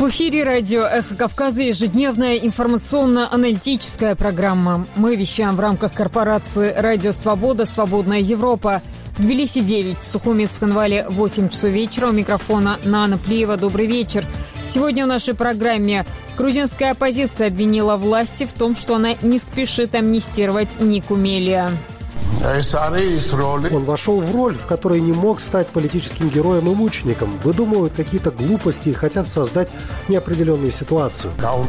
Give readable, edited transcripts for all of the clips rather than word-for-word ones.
В эфире радио «Эхо Кавказа» ежедневная информационно-аналитическая программа. Мы вещаем в рамках корпорации «Радио Свобода. Свободная Европа». В Тбилиси 9, в Сухуми Цхинвале 8 часов вечера. У микрофона Нана Плиева. Добрый вечер. Сегодня в нашей программе грузинская оппозиция обвинила власти в том, что она не спешит амнистировать Нику Мелия. Он вошел в роль, в которой не мог стать политическим героем и мучеником. Выдумывают какие-то глупости и хотят создать неопределенную ситуацию.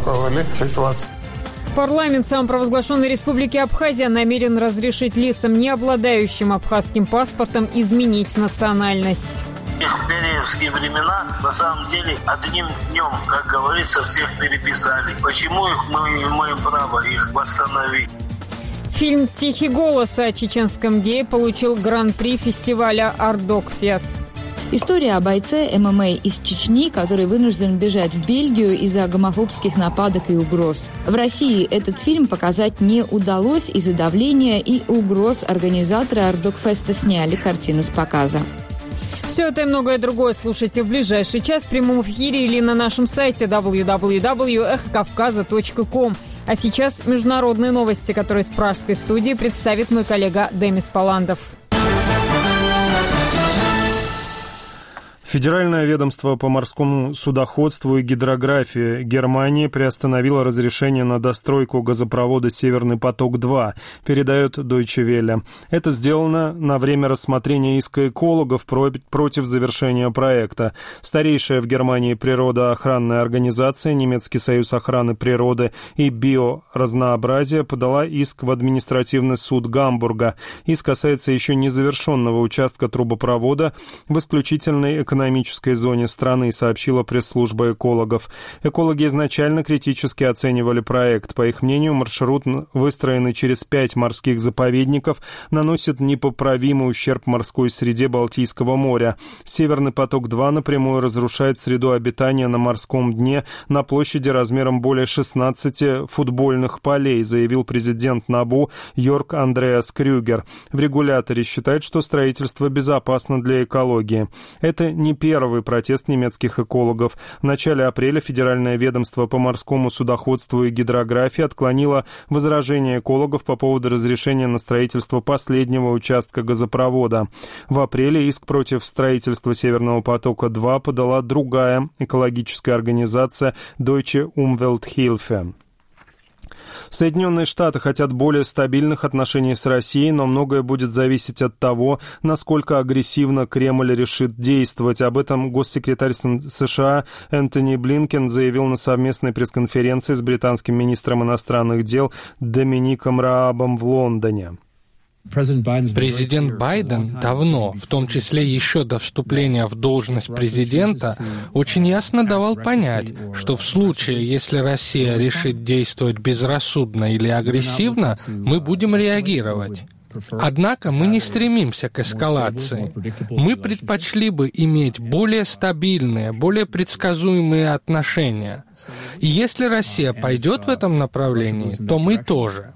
Парламент самопровозглашенной Республики Абхазия намерен разрешить лицам, не обладающим абхазским паспортом, изменить национальность. В бериевские времена, на самом деле, одним днем, как говорится, всех переписали. Почему мы имеем право их восстановить? Фильм «Тихий голос» о чеченском гее получил гран-при фестиваля «Ардокфест». История о бойце ММА из Чечни, который вынужден бежать в Бельгию из-за гомофобских нападок и угроз. В России этот фильм показать не удалось из-за давления и угроз. Организаторы Ардокфеста сняли картину с показа. Все это и многое другое слушайте в ближайший час в прямом эфире или на нашем сайте www.эхокавказа.ком. А сейчас международные новости, которые с пражской студии представит мой коллега Демис Паландов. Федеральное ведомство по морскому судоходству и гидрографии Германии приостановило разрешение на достройку газопровода «Северный поток-2», передает Deutsche Welle. Это сделано на время рассмотрения иска экологов против завершения проекта. Старейшая в Германии природоохранная организация «Немецкий союз охраны природы и биоразнообразия» подала иск в административный суд Гамбурга. Иск касается еще незавершенного участка трубопровода в исключительной экономической зоне страны, сообщила пресс-служба экологов. Экологи изначально критически оценивали проект. По их мнению, маршрут, выстроенный через 5 морских заповедников, наносит непоправимый ущерб морской среде Балтийского моря. «Северный поток-2» напрямую разрушает среду обитания на морском дне на площади размером более 16 футбольных полей, заявил президент НАБУ Йорк Андреас Крюгер. В регуляторе считают, что строительство безопасно для экологии. Это не первый протест немецких экологов. В начале апреля Федеральное ведомство по морскому судоходству и гидрографии отклонило возражения экологов по поводу разрешения на строительство последнего участка газопровода. В апреле иск против строительства «Северного потока-2» подала другая экологическая организация Deutsche Umwelthilfe. Соединенные Штаты хотят более стабильных отношений с Россией, но многое будет зависеть от того, насколько агрессивно Кремль решит действовать. Об этом госсекретарь США Энтони Блинкен заявил на совместной пресс-конференции с британским министром иностранных дел Домиником Раабом в Лондоне. Президент Байден давно, в том числе еще до вступления в должность президента, очень ясно давал понять, что в случае, если Россия решит действовать безрассудно или агрессивно, мы будем реагировать. Однако мы не стремимся к эскалации. Мы предпочли бы иметь более стабильные, более предсказуемые отношения. И если Россия пойдет в этом направлении, то мы тоже.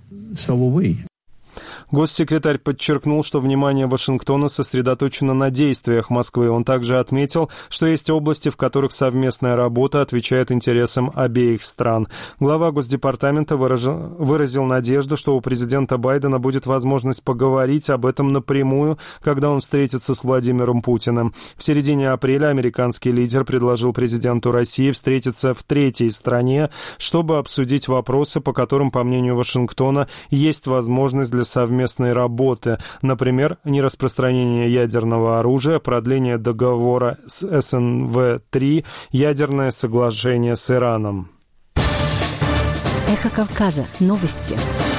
Госсекретарь подчеркнул, что внимание Вашингтона сосредоточено на действиях Москвы. Он также отметил, что есть области, в которых совместная работа отвечает интересам обеих стран. Глава Госдепартамента выразил надежду, что у президента Байдена будет возможность поговорить об этом напрямую, когда он встретится с Владимиром Путиным. В середине апреля американский лидер предложил президенту России встретиться в третьей стране, чтобы обсудить вопросы, по которым, по мнению Вашингтона, есть возможность для совместной работы, например, нераспространение ядерного оружия, продление договора с СНВ-3, ядерное соглашение с Ираном. Эхо Кавказа. Новости.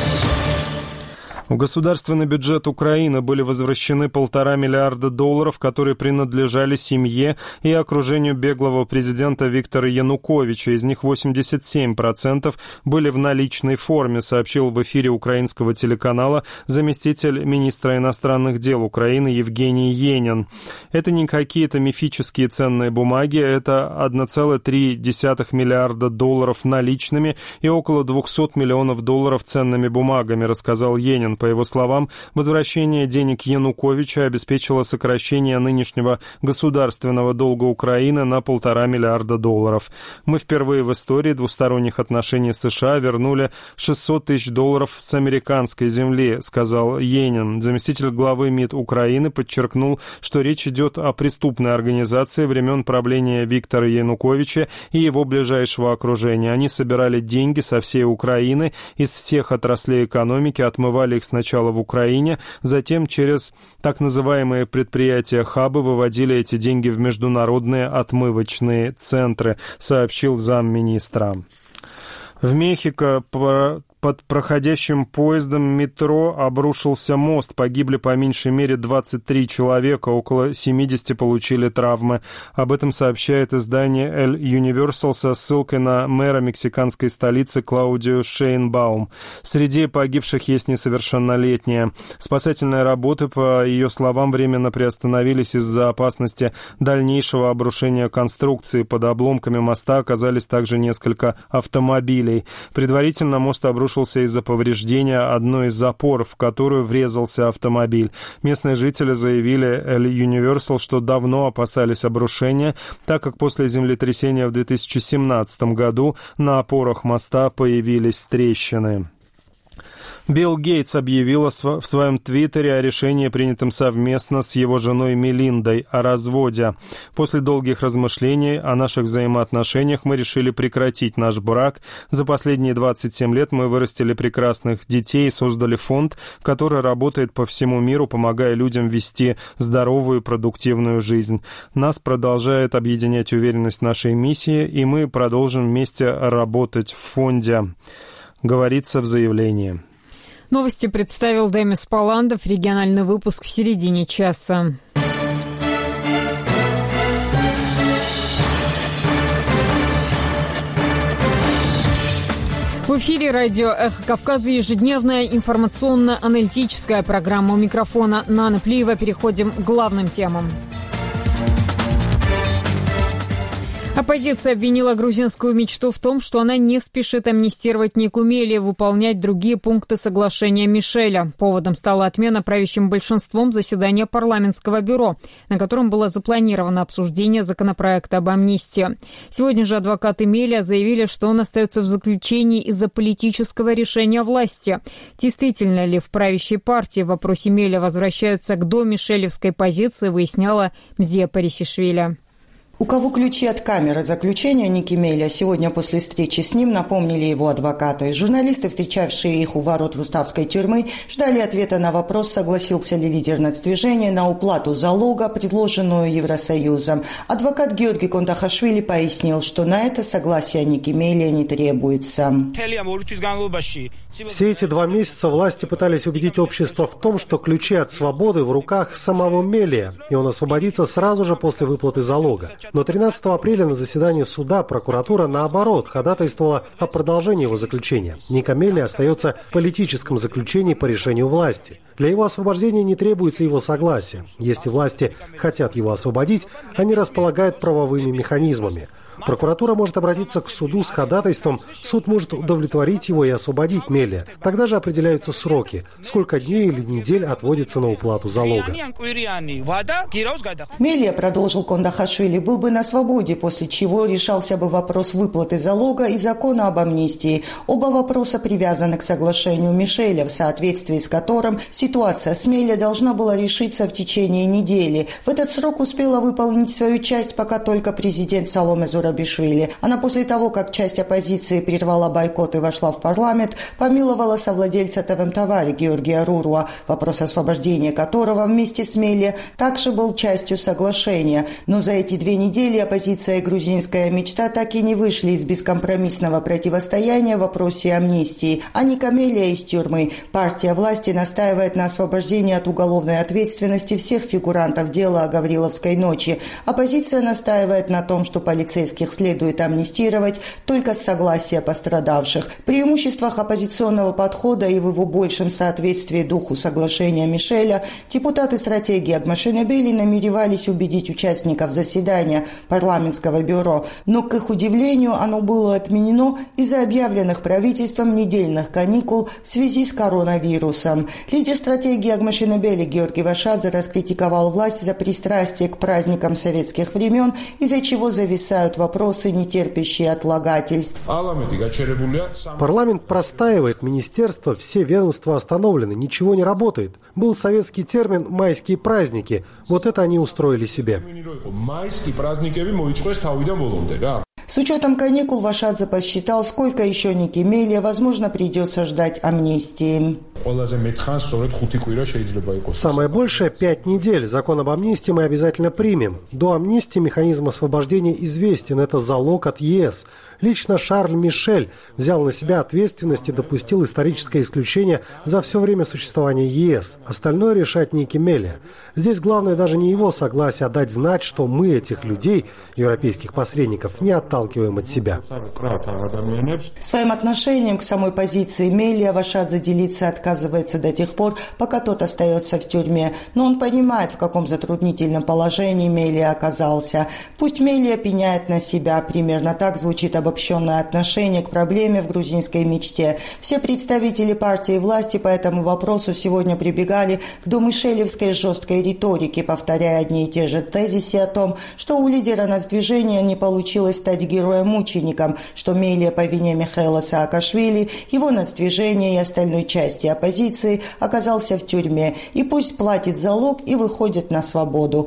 В государственный бюджет Украины были возвращены $1,5 миллиарда, которые принадлежали семье и окружению беглого президента Виктора Януковича. Из них 87% были в наличной форме, сообщил в эфире украинского телеканала заместитель министра иностранных дел Украины Евгений Енин. Это не какие-то мифические ценные бумаги, это $1,3 миллиарда наличными и около $200 миллионов ценными бумагами, рассказал Енин. По его словам, возвращение денег Януковича обеспечило сокращение нынешнего государственного долга Украины на $1,5 миллиарда. Мы впервые в истории двусторонних отношений с США вернули $600 тысяч с американской земли, сказал Енин. Заместитель главы МИД Украины подчеркнул, что речь идет о преступной организации времен правления Виктора Януковича и его ближайшего окружения. Они собирали деньги со всей Украины, из всех отраслей экономики, отмывали их сначала в Украине, затем через так называемые предприятия-хабы выводили эти деньги в международные отмывочные центры, сообщил замминистра. В Мехико под проходящим поездом метро обрушился мост. Погибли по меньшей мере 23 человека, около 70 получили травмы. Об этом сообщает издание El Universal со ссылкой на мэра мексиканской столицы Клаудио Шейнбаум. Среди погибших есть несовершеннолетняя. Спасательные работы, по ее словам, временно приостановились из-за опасности дальнейшего обрушения конструкции. Под обломками моста оказались также несколько автомобилей. Предварительно мост обрушился из-за повреждения одной из запор, в которую врезался автомобиль. Местные жители заявили El Universal, что давно опасались обрушения, так как после землетрясения в 2017 году на опорах моста появились трещины. Билл Гейтс объявил в своем твиттере о решении, принятом совместно с его женой Мелиндой, о разводе. После долгих размышлений о наших взаимоотношениях мы решили прекратить наш брак. За последние 27 лет мы вырастили прекрасных детей и создали фонд, который работает по всему миру, помогая людям вести здоровую и продуктивную жизнь. Нас продолжает объединять уверенность нашей миссии, и мы продолжим вместе работать в фонде, говорится в заявлении. Новости представил Демис Паландов. Региональный выпуск в середине часа. В эфире радио «Эхо Кавказа» ежедневная информационно-аналитическая программа. У микрофона Нана Плиева. Переходим к главным темам. Оппозиция обвинила грузинскую мечту в том, что она не спешит амнистировать Нику Мелли и выполнять другие пункты соглашения Мишеля. Поводом стала отмена правящим большинством заседания парламентского бюро, на котором было запланировано обсуждение законопроекта об амнистии. Сегодня же адвокаты Мелли заявили, что он остается в заключении из-за политического решения власти. Действительно ли в правящей партии в вопросе Мелли возвращаются к домишелевской позиции, выясняла Мзия Парисишвили. У кого ключи от камеры заключения Ники Мелли сегодня после встречи с ним напомнили его адвокаты. Журналисты, встречавшие их у ворот Руставской тюрьмы, ждали ответа на вопрос, согласился ли лидер нацдвижения на уплату залога, предложенную Евросоюзом. Адвокат Георгий Кондахашвили пояснил, что на это согласие Ники Мелли не требуется. Все эти 2 месяца власти пытались убедить общество в том, что ключи от свободы в руках самого Мелли, и он освободится сразу же после выплаты залога. Но 13 апреля на заседании суда прокуратура, наоборот, ходатайствовала о продолжении его заключения. Ника Мелли остается в политическом заключении по решению власти. Для его освобождения не требуется его согласие. Если власти хотят его освободить, они располагают правовыми механизмами. Прокуратура может обратиться к суду с ходатайством, суд может удовлетворить его и освободить Мелли. Тогда же определяются сроки, сколько дней или недель отводится на уплату залога. Мелли, продолжил Кондахашвили, был бы на свободе, после чего решался бы вопрос выплаты залога и закона об амнистии. Оба вопроса привязаны к соглашению Мишеля, в соответствии с которым ситуация с Мелли должна была решиться в течение недели. В этот срок успела выполнить свою часть пока только президент Саломе Зурабишвили. Она после того, как часть оппозиции прервала бойкот и вошла в парламент, помиловала совладельца ТВМ-Тавари Георгия Руруа, вопрос освобождения которого вместе с Мелли также был частью соглашения. Но за эти 2 недели оппозиция и грузинская мечта так и не вышли из бескомпромиссного противостояния в вопросе амнистии. А Ника Мелли из тюрьмы. Партия власти настаивает на освобождении от уголовной ответственности всех фигурантов дела о Гавриловской ночи. Оппозиция настаивает на том, что полицейские полицейских следует амнистировать только с согласия пострадавших. В преимуществах оппозиционного подхода и в его большем соответствии духу соглашения Мишеля депутаты стратегии Агмашенебели намеревались убедить участников заседания парламентского бюро, но, к их удивлению, оно было отменено из-за объявленных правительством недельных каникул в связи с коронавирусом. Лидер стратегии Агмашенебели Георгий Вашадзе раскритиковал власть за пристрастие к праздникам советских времен, из-за чего зависают вопросы, не терпящие отлагательств. Парламент простаивает, министерство, все ведомства остановлены, ничего не работает. Был советский термин «майские праздники». Вот это они устроили себе. С учетом каникул Вашадзе посчитал, сколько еще Ники Мелия, возможно, придется ждать амнистии. Самое большее 5 недель. Закон об амнистии мы обязательно примем. До амнистии механизм освобождения известен. Это залог от ЕС. Лично Шарль Мишель взял на себя ответственность и допустил историческое исключение за все время существования ЕС. Остальное решать Ники Мелия. Здесь главное даже не его согласие, а дать знать, что мы этих людей, европейских посредников, не отталкиваем от себя. Своим отношением к самой позиции Мелия Вашадзе делиться отказывается до тех пор, пока тот остается в тюрьме. Но он понимает, в каком затруднительном положении Мелия оказался. Пусть Мелия пеняет на себя. Примерно так звучит обобщенное отношение к проблеме в грузинской мечте. Все представители партии власти по этому вопросу сегодня прибегали к домишелевской жесткой риторике, повторяя одни и те же тезисы о том, что у лидера нацдвижения не получилось стать героем-мучеником, что Мелия по вине Михаила Саакашвили, его нацдвижения и остальной части оппозиции оказался в тюрьме. И пусть платит залог и выходит на свободу.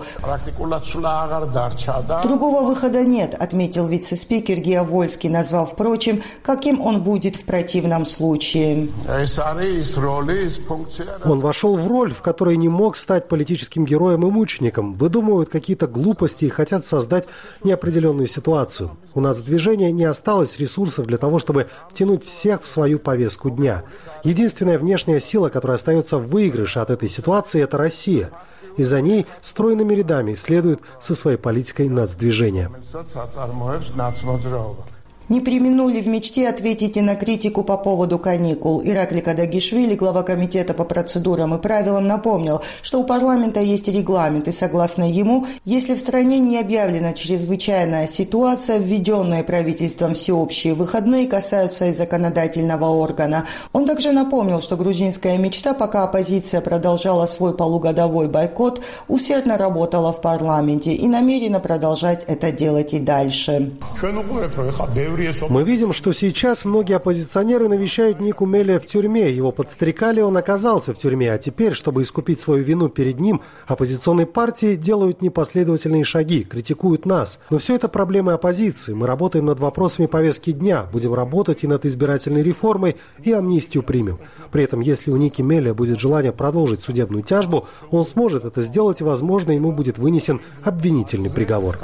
Другого выхода нет, отметил вице-спикер Гео Вольский, назвав, впрочем, каким он будет в противном случае. Он вошел в роль, в которой не мог стать политическим героем и мучеником. Выдумывают какие-то глупости и хотят создать неопределенную ситуацию. У нас в движении не осталось ресурсов для того, чтобы втянуть всех в свою повестку дня. Единственная внешняя сила, которая остается в выигрыше от этой ситуации, это Россия. И за ней стройными рядами следует со своей политикой нацдвижения. Не преминули в мечте ответить и на критику по поводу каникул. Иракли Кадагишвили, глава комитета по процедурам и правилам, напомнил, что у парламента есть регламент, и согласно ему, если в стране не объявлена чрезвычайная ситуация, введенные правительством всеобщие выходные касаются и законодательного органа. Он также напомнил, что грузинская мечта, пока оппозиция продолжала свой полугодовой бойкот, усердно работала в парламенте и намерена продолжать это делать и дальше. Мы видим, что сейчас многие оппозиционеры навещают Нику Мелия в тюрьме. Его подстрекали, он оказался в тюрьме. А теперь, чтобы искупить свою вину перед ним, оппозиционные партии делают непоследовательные шаги, критикуют нас. Но все это проблемы оппозиции. Мы работаем над вопросами повестки дня. Будем работать и над избирательной реформой, и амнистию примем. При этом, если у Ники Мелия будет желание продолжить судебную тяжбу, он сможет это сделать, и, возможно, ему будет вынесен обвинительный приговор.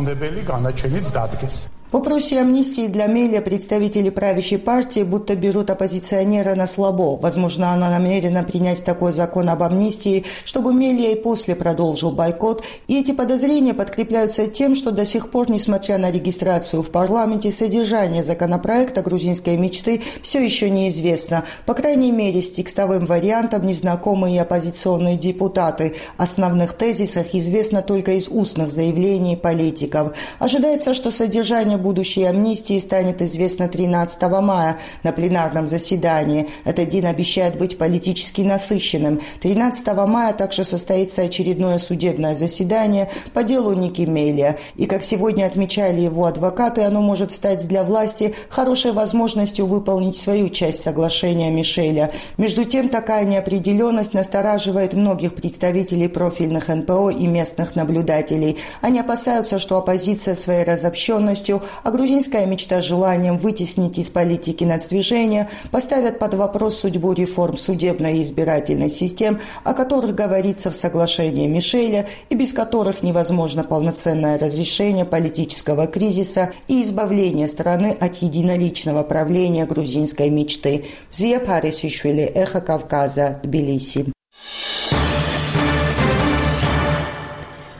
В вопросе амнистии для Мелия представители правящей партии будто берут оппозиционера на слабо. Возможно, она намерена принять такой закон об амнистии, чтобы Мелия и после продолжил бойкот. И эти подозрения подкрепляются тем, что до сих пор, несмотря на регистрацию в парламенте, содержание законопроекта грузинской мечты все еще неизвестно. По крайней мере, с текстовым вариантом незнакомые оппозиционные депутаты. Основных тезисах известно только из устных заявлений политиков. Ожидается, что содержание будущей амнистии станет известно 13 мая на пленарном заседании. Этот день обещает быть политически насыщенным. 13 мая также состоится очередное судебное заседание по делу Ники Мелия. И, как сегодня отмечали его адвокаты, оно может стать для власти хорошей возможностью выполнить свою часть соглашения Мишеля. Между тем, такая неопределенность настораживает многих представителей профильных НПО и местных наблюдателей. Они опасаются, что оппозиция своей разобщенностью, а грузинская мечта желанием вытеснить из политики нацдвижения поставят под вопрос судьбу реформ судебной и избирательной систем, о которых говорится в соглашении Мишеля и без которых невозможно полноценное разрешение политического кризиса и избавление страны от единоличного правления грузинской мечты. Зия Парисишвили, Эхо Кавказа, Тбилиси.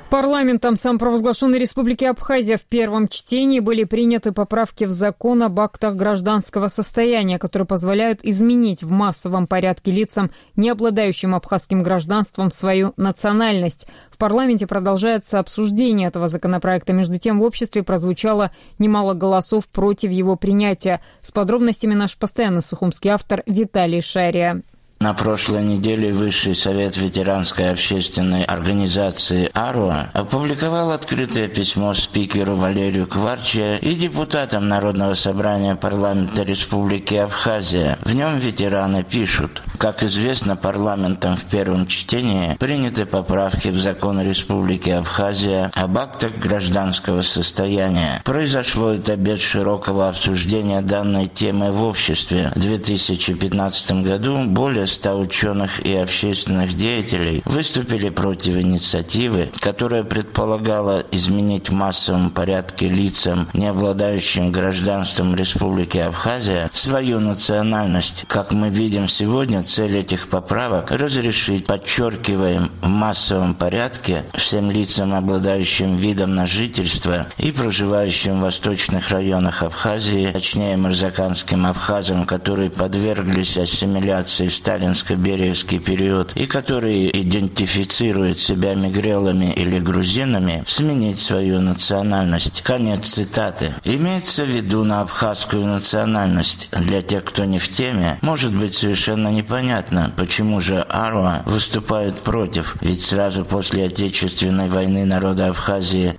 Парламентом самопровозглашенной Республики Абхазия в первом чтении были приняты поправки в закон об актах гражданского состояния, которые позволяют изменить в массовом порядке лицам, не обладающим абхазским гражданством, свою национальность. В парламенте продолжается обсуждение этого законопроекта. Между тем, в обществе прозвучало немало голосов против его принятия. С подробностями наш постоянный сухумский автор Виталий Шария. На прошлой неделе Высший совет ветеранской общественной организации «Аруа» опубликовал открытое письмо спикеру Валерию Кварче и депутатам Народного собрания парламента Республики Абхазия. В нем ветераны пишут: как известно, парламентом в первом чтении приняты поправки в закон Республики Абхазия об актах гражданского состояния. Произошло это без широкого обсуждения данной темы в обществе. В 2015 году более 100 ученых и общественных деятелей выступили против инициативы, которая предполагала изменить в массовом порядке лицам, не обладающим гражданством Республики Абхазия, свою национальность. Как мы видим сегодня, цель этих поправок – разрешить, подчеркиваем, в массовом порядке всем лицам, обладающим видом на жительство и проживающим в восточных районах Абхазии, точнее мырзаканским абхазам, которые подверглись ассимиляции в сталинско-бериевский период и которые идентифицируют себя мигрелами или грузинами, сменить свою национальность. Конец цитаты. Имеется в виду на абхазскую национальность. Для тех, кто не в теме, может быть совершенно непонятно, почему же Аруа выступает против. Ведь сразу после Отечественной войны народа Абхазии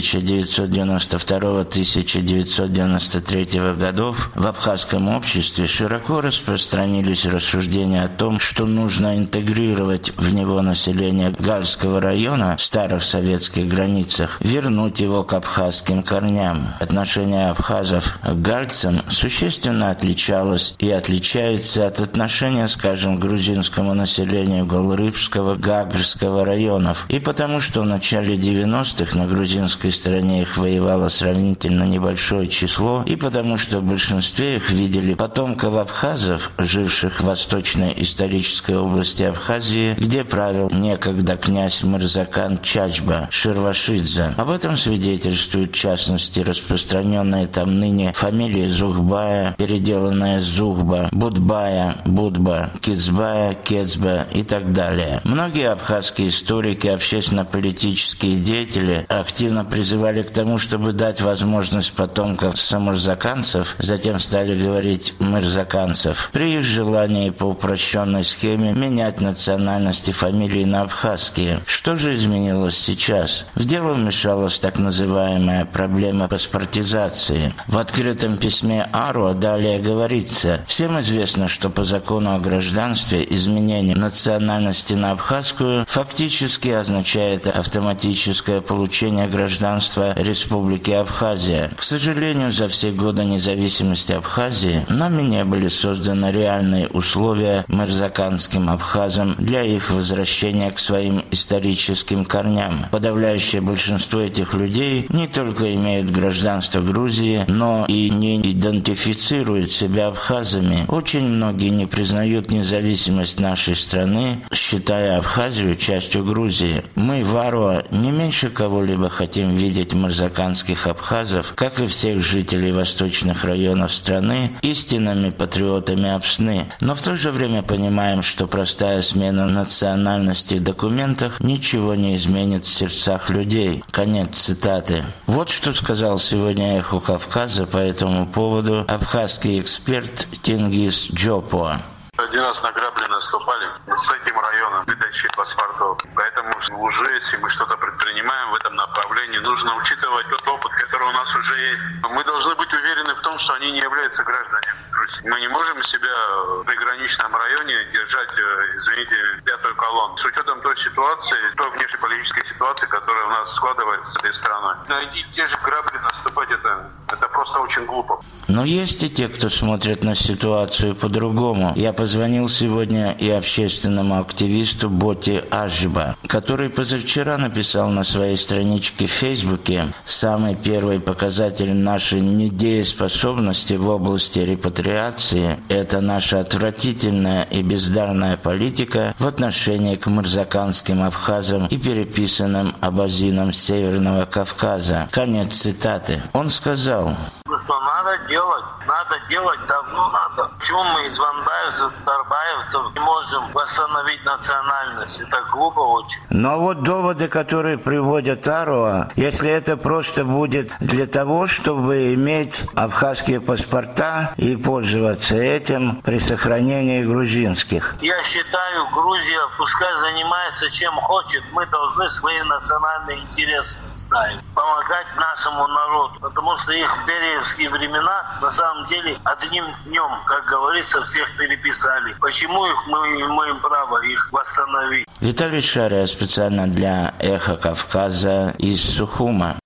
1992-1993 годов в абхазском обществе широко распространились рассуждения о том, что нужно интегрировать в него население Гальского района в старых советских границах, вернуть его к абхазским корням. Отношение абхазов к гальцам существенно отличалось и отличается от отношения, скажем, к грузинскому населению Голрыбского, Гагрского районов. И потому, что в начале 90-х на грузинской стороне их воевало сравнительно небольшое число, и потому, что в большинстве их видели потомков абхазов, живших в восточной исторической области Абхазии, где правил некогда князь Мырзакан Чачба Ширвашидзе. Об этом свидетельствуют, в частности, распространенные там ныне фамилии Зухбая, переделанная Зухба, Будбая, Будба, Кицбая, Кецба и так далее. Многие абхазские историки, общественно-политические деятели активно призывали к тому, чтобы дать возможность потомков самурзаканцев, затем стали говорить мырзаканцев, при их желании по упрощенной схеме менять национальности фамилии на абхазские. Что же изменилось сейчас? В дело вмешалась так называемая проблема паспортизации. В открытом письме Аруа далее говорится: всем известно, что по закону о гражданстве изменение национальности на абхазскую фактически означает автоматическое получение гражданства Республики Абхазия. К сожалению, за все годы независимости Абхазии нами не были созданы реальные условия мырзаканским абхазам для их возвращения к своим историческим корням. Подавляющее большинство этих людей не только имеют гражданство Грузии, но и не идентифицируют себя абхазами. Очень многие не признают независимость нашей страны, считая Абхазию частью Грузии. Мы в Аруа не меньше кого-либо хотим видеть мырзаканских абхазов, как и всех жителей восточных районов страны, истинными патриотами Апсны. Но в то же время понимаем, что простая смена национальности в документах ничего не изменит в сердцах людей. Конец цитаты. Вот что сказал сегодня «Эхо Кавказа» по этому поводу абхазский эксперт Тенгиз Джопуа. Один раз на грабли наступали с этим районом выдачи паспортов. Поэтому уже, если мы что-то предпринимаем в этом направлении, нужно учитывать тот опыт, который у нас уже есть. Мы должны быть уверены в том, что они не являются гражданами Грузии. Мы не можем себя в приграничном районе держать, извините, пятую колонну. С учетом той ситуации, той внешнеполитической ситуации, которая у нас складывается с этой страной. Найти те же грабли, наступать это просто очень глупо. Но есть и те, кто смотрит на ситуацию по-другому. Я позвонил сегодня и общественному активисту Боти Ажиба, который позавчера написал на своей страничке в Фейсбуке: «Самый первый показатель нашей недееспособности в области репатриации – это наша отвратительная и бездарная политика в отношении к мырзаканским абхазам и переписанным абазинам с Северного Кавказа». Конец цитаты. Он сказал: что надо делать, давно надо. Почему мы из ванбаевцев, тарбаевцев не можем восстановить национальность? Это глупо очень. Но вот доводы, которые приводят Аруа, если это просто будет для того, чтобы иметь абхазские паспорта и пользоваться этим при сохранении грузинских. Я считаю, Грузия пускай занимается чем хочет, мы должны свои национальные интересы ставить, помогать нашему народу, потому что их в бериевские времена на самом деле одним днем, как говорится, всех переписали. Почему мы имеем право их восстановить? Виталий Шария специально для «Эхо Кавказа» из Сухума.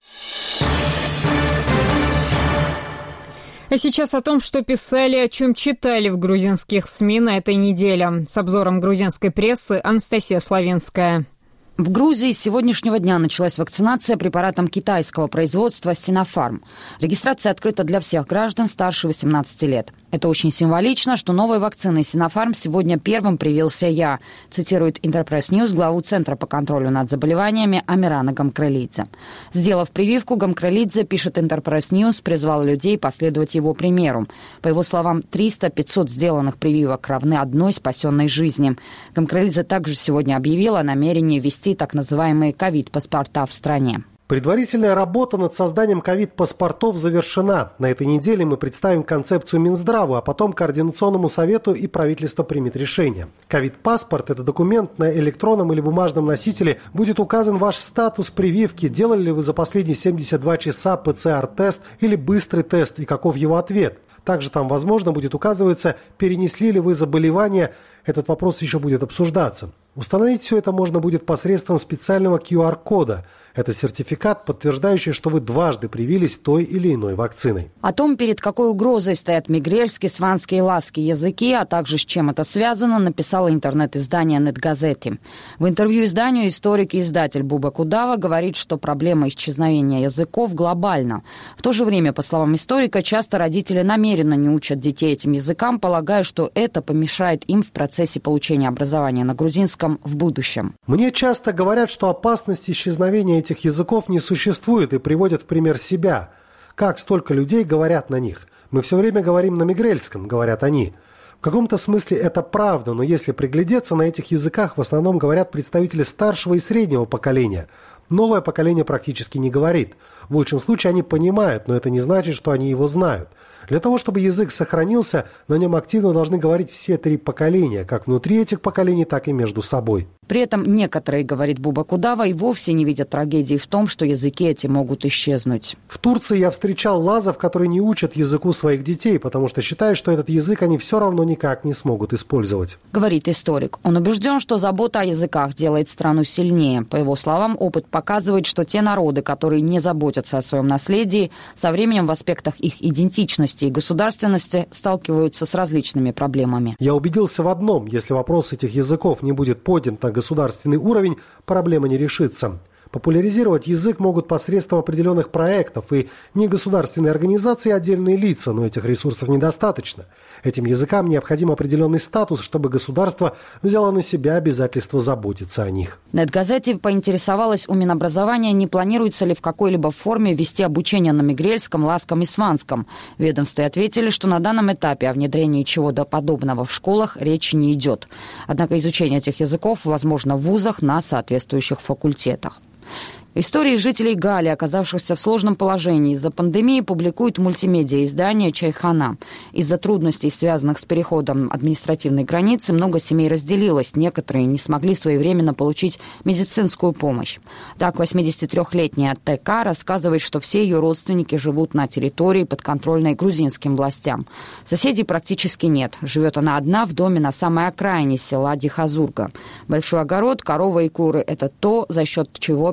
А сейчас о том, что писали, о чем читали в грузинских СМИ на этой неделе. С обзором грузинской прессы Анастасия Славинская. В Грузии с сегодняшнего дня началась вакцинация препаратом китайского производства «Синофарм». Регистрация открыта для всех граждан старше 18 лет. Это очень символично, что новой вакциной «Синофарм» сегодня первым привился я, цитирует Интерпресс Ньюс главу Центра по контролю над заболеваниями Амирана Гамкрелидзе. Сделав прививку, Гамкрелидзе, пишет Интерпресс Ньюс, призвал людей последовать его примеру. По его словам, 300-500 сделанных прививок равны одной спасенной жизни. Гамкрелидзе также сегодня объявил о намерении ввести так называемые ковид-паспорта в стране. Предварительная работа над созданием ковид-паспортов завершена. На этой неделе мы представим концепцию Минздраву, а потом Координационному совету, и правительство примет решение. Ковид-паспорт – это документ, на электронном или бумажном носителе будет указан ваш статус прививки, делали ли вы за последние 72 часа ПЦР-тест или быстрый тест и каков его ответ. Также там, возможно, будет указываться, перенесли ли вы заболевание. Этот вопрос еще будет обсуждаться. Установить все это можно будет посредством специального QR-кода. Это сертификат, подтверждающий, что вы дважды привились той или иной вакциной. О том, перед какой угрозой стоят мигрельские, сванские и ласские языки, а также с чем это связано, написало интернет-издание «Нетгазети». В интервью изданию историк и издатель Буба Кудава говорит, что проблема исчезновения языков глобальна. В то же время, по словам историка, часто родители намеренно не учат детей этим языкам, полагая, что это помешает им в процессе получения образования на грузинском в будущем. Мне часто говорят, что опасность исчезновения этих языков не существует, и приводят в пример себя. Как столько людей говорят на них? Мы все время говорим на мигрельском, говорят они. В каком-то смысле это правда, но если приглядеться, на этих языках в основном говорят представители старшего и среднего поколения. Новое поколение практически не говорит. В лучшем случае они понимают, но это не значит, что они его знают. Для того, чтобы язык сохранился, на нем активно должны говорить все три поколения, как внутри этих поколений, так и между собой. При этом некоторые, говорит Буба Кудава, и вовсе не видят трагедии в том, что языки эти могут исчезнуть. В Турции я встречал лазов, которые не учат языку своих детей, потому что считают, что этот язык они все равно никак не смогут использовать. Говорит историк. Он убежден, что забота о языках делает страну сильнее. По его словам, опыт показывает, что те народы, которые не заботятся о своем наследии, со временем в аспектах их идентичности и государственности сталкиваются с различными проблемами. Я убедился в одном: если вопрос этих языков не будет поднят на государственный уровень, проблема не решится. Популяризировать язык могут посредством определенных проектов и негосударственные организации и отдельные лица, но этих ресурсов недостаточно. Этим языкам необходим определенный статус, чтобы государство взяло на себя обязательство заботиться о них. Нетгазети поинтересовалась у Минобразования, не планируется ли в какой-либо форме вести обучение на мигрельском, ласском и сванском. В ведомстве ответили, что на данном этапе о внедрении чего-то подобного в школах речи не идет. Однако изучение этих языков возможно в вузах на соответствующих факультетах. Истории жителей Гали, оказавшихся в сложном положении из-за пандемии, публикует мультимедиа-издание «Чайхана». Из-за трудностей, связанных с переходом административной границы, много семей разделилось. Некоторые не смогли своевременно получить медицинскую помощь. Так, 83-летняя ТК рассказывает, что все ее родственники живут на территории, подконтрольной грузинским властям. Соседей практически нет. Живет она одна в доме на самой окраине села Дихазурга. Большой огород, корова и куры – это то, за счет чего пенсионеры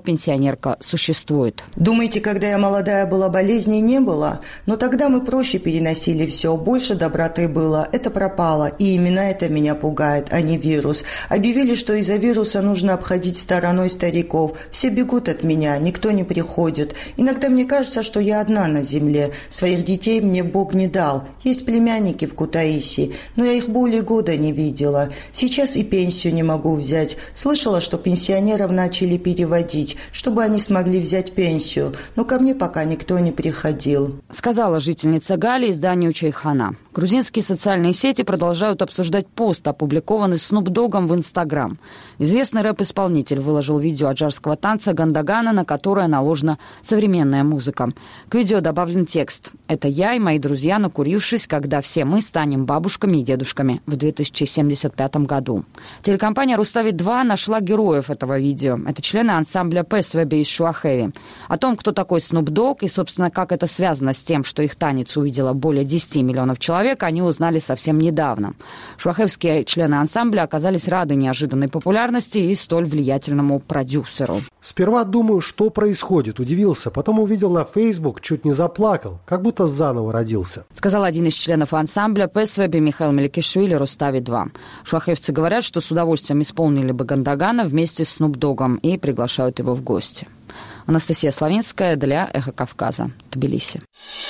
пенсионерка, существует. Думаете, когда я молодая была, болезней не было? Но тогда мы проще переносили все, больше доброты было. Это пропало, и именно это меня пугает, а не вирус. Объявили, что из-за вируса нужно обходить стороной стариков. Все бегут от меня, никто не приходит. Иногда мне кажется, что я одна на земле. Своих детей мне Бог не дал. Есть племянники в Кутаиси, но я их более года не видела. Сейчас и пенсию не могу взять. Слышала, что пенсионеров начали переводить, чтобы они смогли взять пенсию. Но ко мне пока никто не приходил. Сказала жительница Гали изданию Чайхана. Грузинские социальные сети продолжают обсуждать пост, опубликованный Снуп Догом в Инстаграм. Известный рэп-исполнитель выложил видео аджарского танца гандагана, на которое наложена современная музыка. К видео добавлен текст: «Это я и мои друзья, накурившись, когда все мы станем бабушками и дедушками» в 2075 году. Телекомпания «Рустави-2» нашла героев этого видео. Это члены ансамбля «Песвеби» из Шуахеви. О том, кто такой Снуп Дог и, собственно, как это связано с тем, что их танец увидело более 10 миллионов человек, они узнали совсем недавно. Шуахевские члены ансамбля оказались рады неожиданной популярности и столь влиятельному продюсеру. Сперва думаю, что происходит, удивился. Потом увидел на Facebook, чуть не заплакал, как будто заново родился. Сказал один из членов ансамбля «Песвеби» Михаил Меликишвили «Рустави-2». Шуахевцы говорят, что с удовольствием исполнили бы гандагана вместе с Снуп Догом и приглашают его в гости. Анастасия Славинская для «Эхо Кавказа», Тбилиси.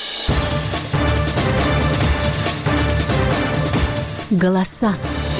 Голоса.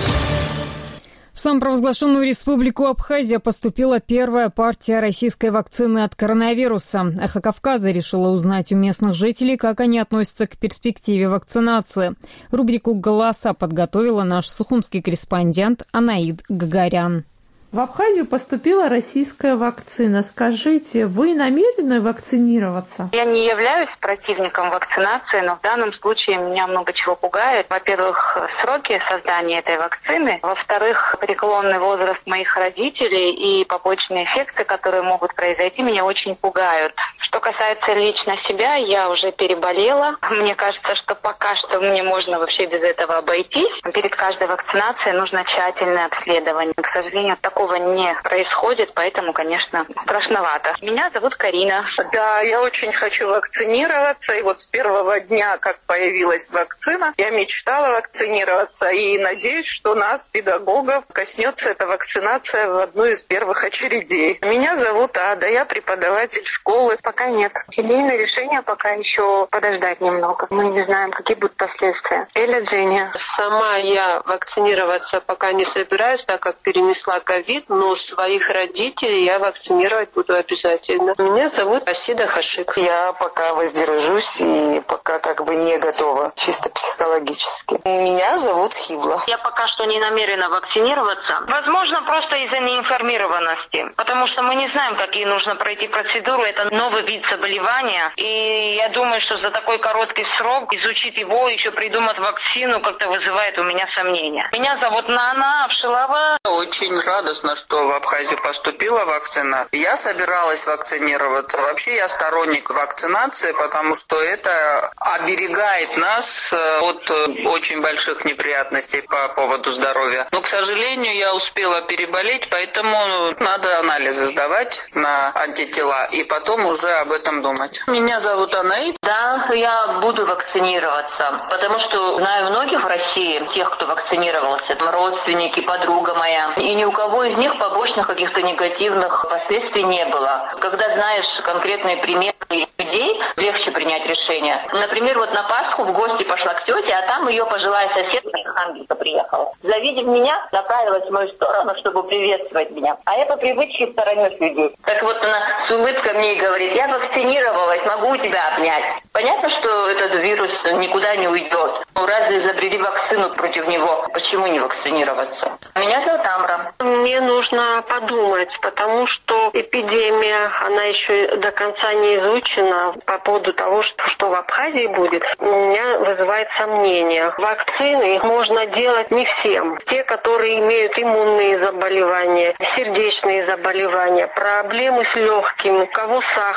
В самопровозглашенную республику Абхазия поступила первая партия российской вакцины от коронавируса. «Эхо Кавказа» решила узнать у местных жителей, как они относятся к перспективе вакцинации. Рубрику «Голоса» подготовила наш сухумский корреспондент Анаид Гагарян. В Абхазию поступила российская вакцина. Скажите, вы намерены вакцинироваться? Я не являюсь противником вакцинации, но в данном случае меня много чего пугает. Во-первых, сроки создания этой вакцины. Во-вторых, преклонный возраст моих родителей и побочные эффекты, которые могут произойти, меня очень пугают. Что касается лично себя, я уже переболела. Мне кажется, что пока что мне можно вообще без этого обойтись. Перед каждой вакцинацией нужно тщательное обследование. К сожалению, такого не происходит, поэтому, конечно, страшновато. Меня зовут Карина. Да, я очень хочу вакцинироваться. И вот с первого дня, как появилась вакцина, я мечтала вакцинироваться. И надеюсь, что нас, педагогов, коснется эта вакцинация в одну из первых очередей. Меня зовут Ада, я преподаватель школы. Пока нет. Семейное решение пока еще подождать немного. Мы не знаем, какие будут последствия. Эля, Дженни. Сама я вакцинироваться пока не собираюсь, так как перенесла ковид, но своих родителей я вакцинировать буду обязательно. Меня зовут Асида Хашик. Я пока воздержусь и пока не готова, чисто психологически. Меня зовут Хибла. Я пока что не намерена вакцинироваться. Возможно, просто из-за неинформированности. Потому что мы не знаем, какие нужно пройти процедуру. Это новый вид заболевания. И я думаю, что за такой короткий срок изучить его, еще придумать вакцину, как-то вызывает у меня сомнения. Меня зовут Нана Авшилова. Очень радостно, что в Абхазию поступила вакцина. Я собиралась вакцинироваться. Вообще я сторонник вакцинации, потому что это оберегает нас от очень больших неприятностей по поводу здоровья. Но, к сожалению, я успела переболеть, поэтому надо анализы сдавать на антитела и потом уже об этом думать. Меня зовут Анаид. Да, я буду вакцинироваться, потому что знаю многих в России, тех, кто вакцинировался, родственники, подруга моя, и ни у кого из них побочных каких-то негативных последствий не было. Когда знаешь конкретные примеры людей, легче принять решение. Например, вот на Пасху в гости пошла к тете, а там ее пожилая соседка из Архангельска приехала. Завидев меня, направилась в мою сторону, чтобы приветствовать меня. А я по привычке сторонюсь людей. Так вот она с улыбкой мне и говорит: я вакцинировалась, могу тебя обнять. Понятно, что этот вирус никуда не уйдет. Раз изобрели вакцину против него, почему не вакцинироваться? Меня зовут Амра. Мне нужно подумать, потому что эпидемия, она еще до конца не изучена. По поводу того, что в Абхазии будет, меня вызывает сомнения. Вакцины можно делать не всем. Те, которые имеют иммунные заболевания, сердечные заболевания, проблемы с легкими, у кого сахар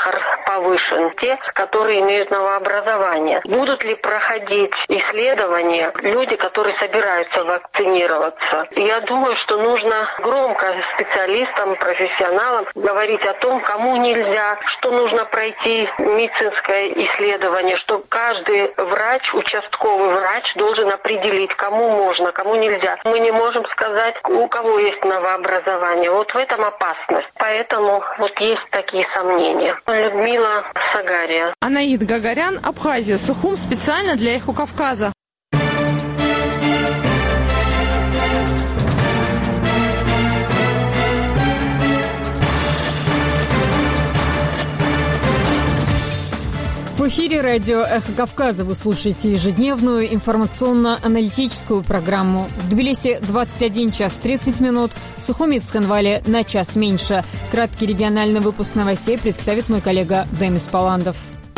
повышен. Те, которые имеют новообразование. Будут ли проходить исследования люди, которые собираются вакцинироваться? Я думаю, что нужно громко специалистам, профессионалам говорить о том, кому нельзя, что нужно пройти медицинское исследование, что каждый врач, участковый врач должен определить, кому можно, кому нельзя. Мы не можем сказать, у кого есть новообразование. Вот в этом опасность. Поэтому вот есть такие сомнения. Людмила Сагария. Анаид Гагарян, Абхазия, Сухум, специально для «Эхо Кавказа». В эфире радио «Эхо Кавказа» вы слушаете ежедневную информационно-аналитическую программу. В Тбилиси 21 час 30 минут, в Сухуми и Цхинвале на час меньше. Краткий региональный выпуск новостей представит мой коллега Демис Паландов.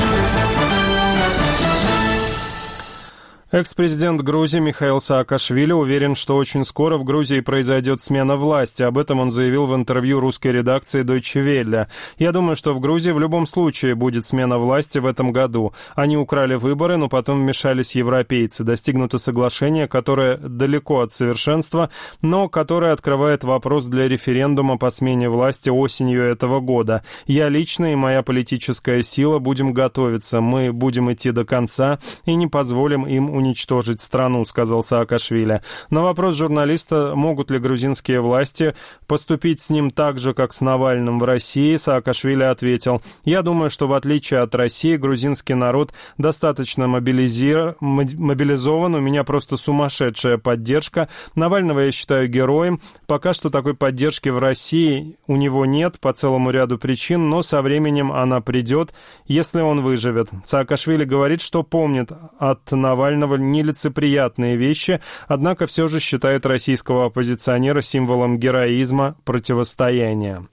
Экс-президент Грузии Михаил Саакашвили уверен, что очень скоро в Грузии произойдет смена власти. Об этом он заявил в интервью русской редакции Deutsche Welle. «Я думаю, что в Грузии в любом случае будет смена власти в этом году. Они украли выборы, но потом вмешались европейцы. Достигнуто соглашение, которое далеко от совершенства, но которое открывает вопрос для референдума по смене власти осенью этого года. Я лично и моя политическая сила будем готовиться. Мы будем идти до конца и не позволим им уничтожить страну», — сказал Саакашвили. На вопрос журналиста, могут ли грузинские власти поступить с ним так же, как с Навальным в России, Саакашвили ответил: «Я думаю, что в отличие от России, грузинский народ достаточно мобилизован, у меня просто сумасшедшая поддержка. Навального я считаю героем. Пока что такой поддержки в России у него нет по целому ряду причин, но со временем она придет, если он выживет». Саакашвили говорит, что помнит от Навального нелицеприятные вещи, однако все же считает российского оппозиционера символом героизма противостояния.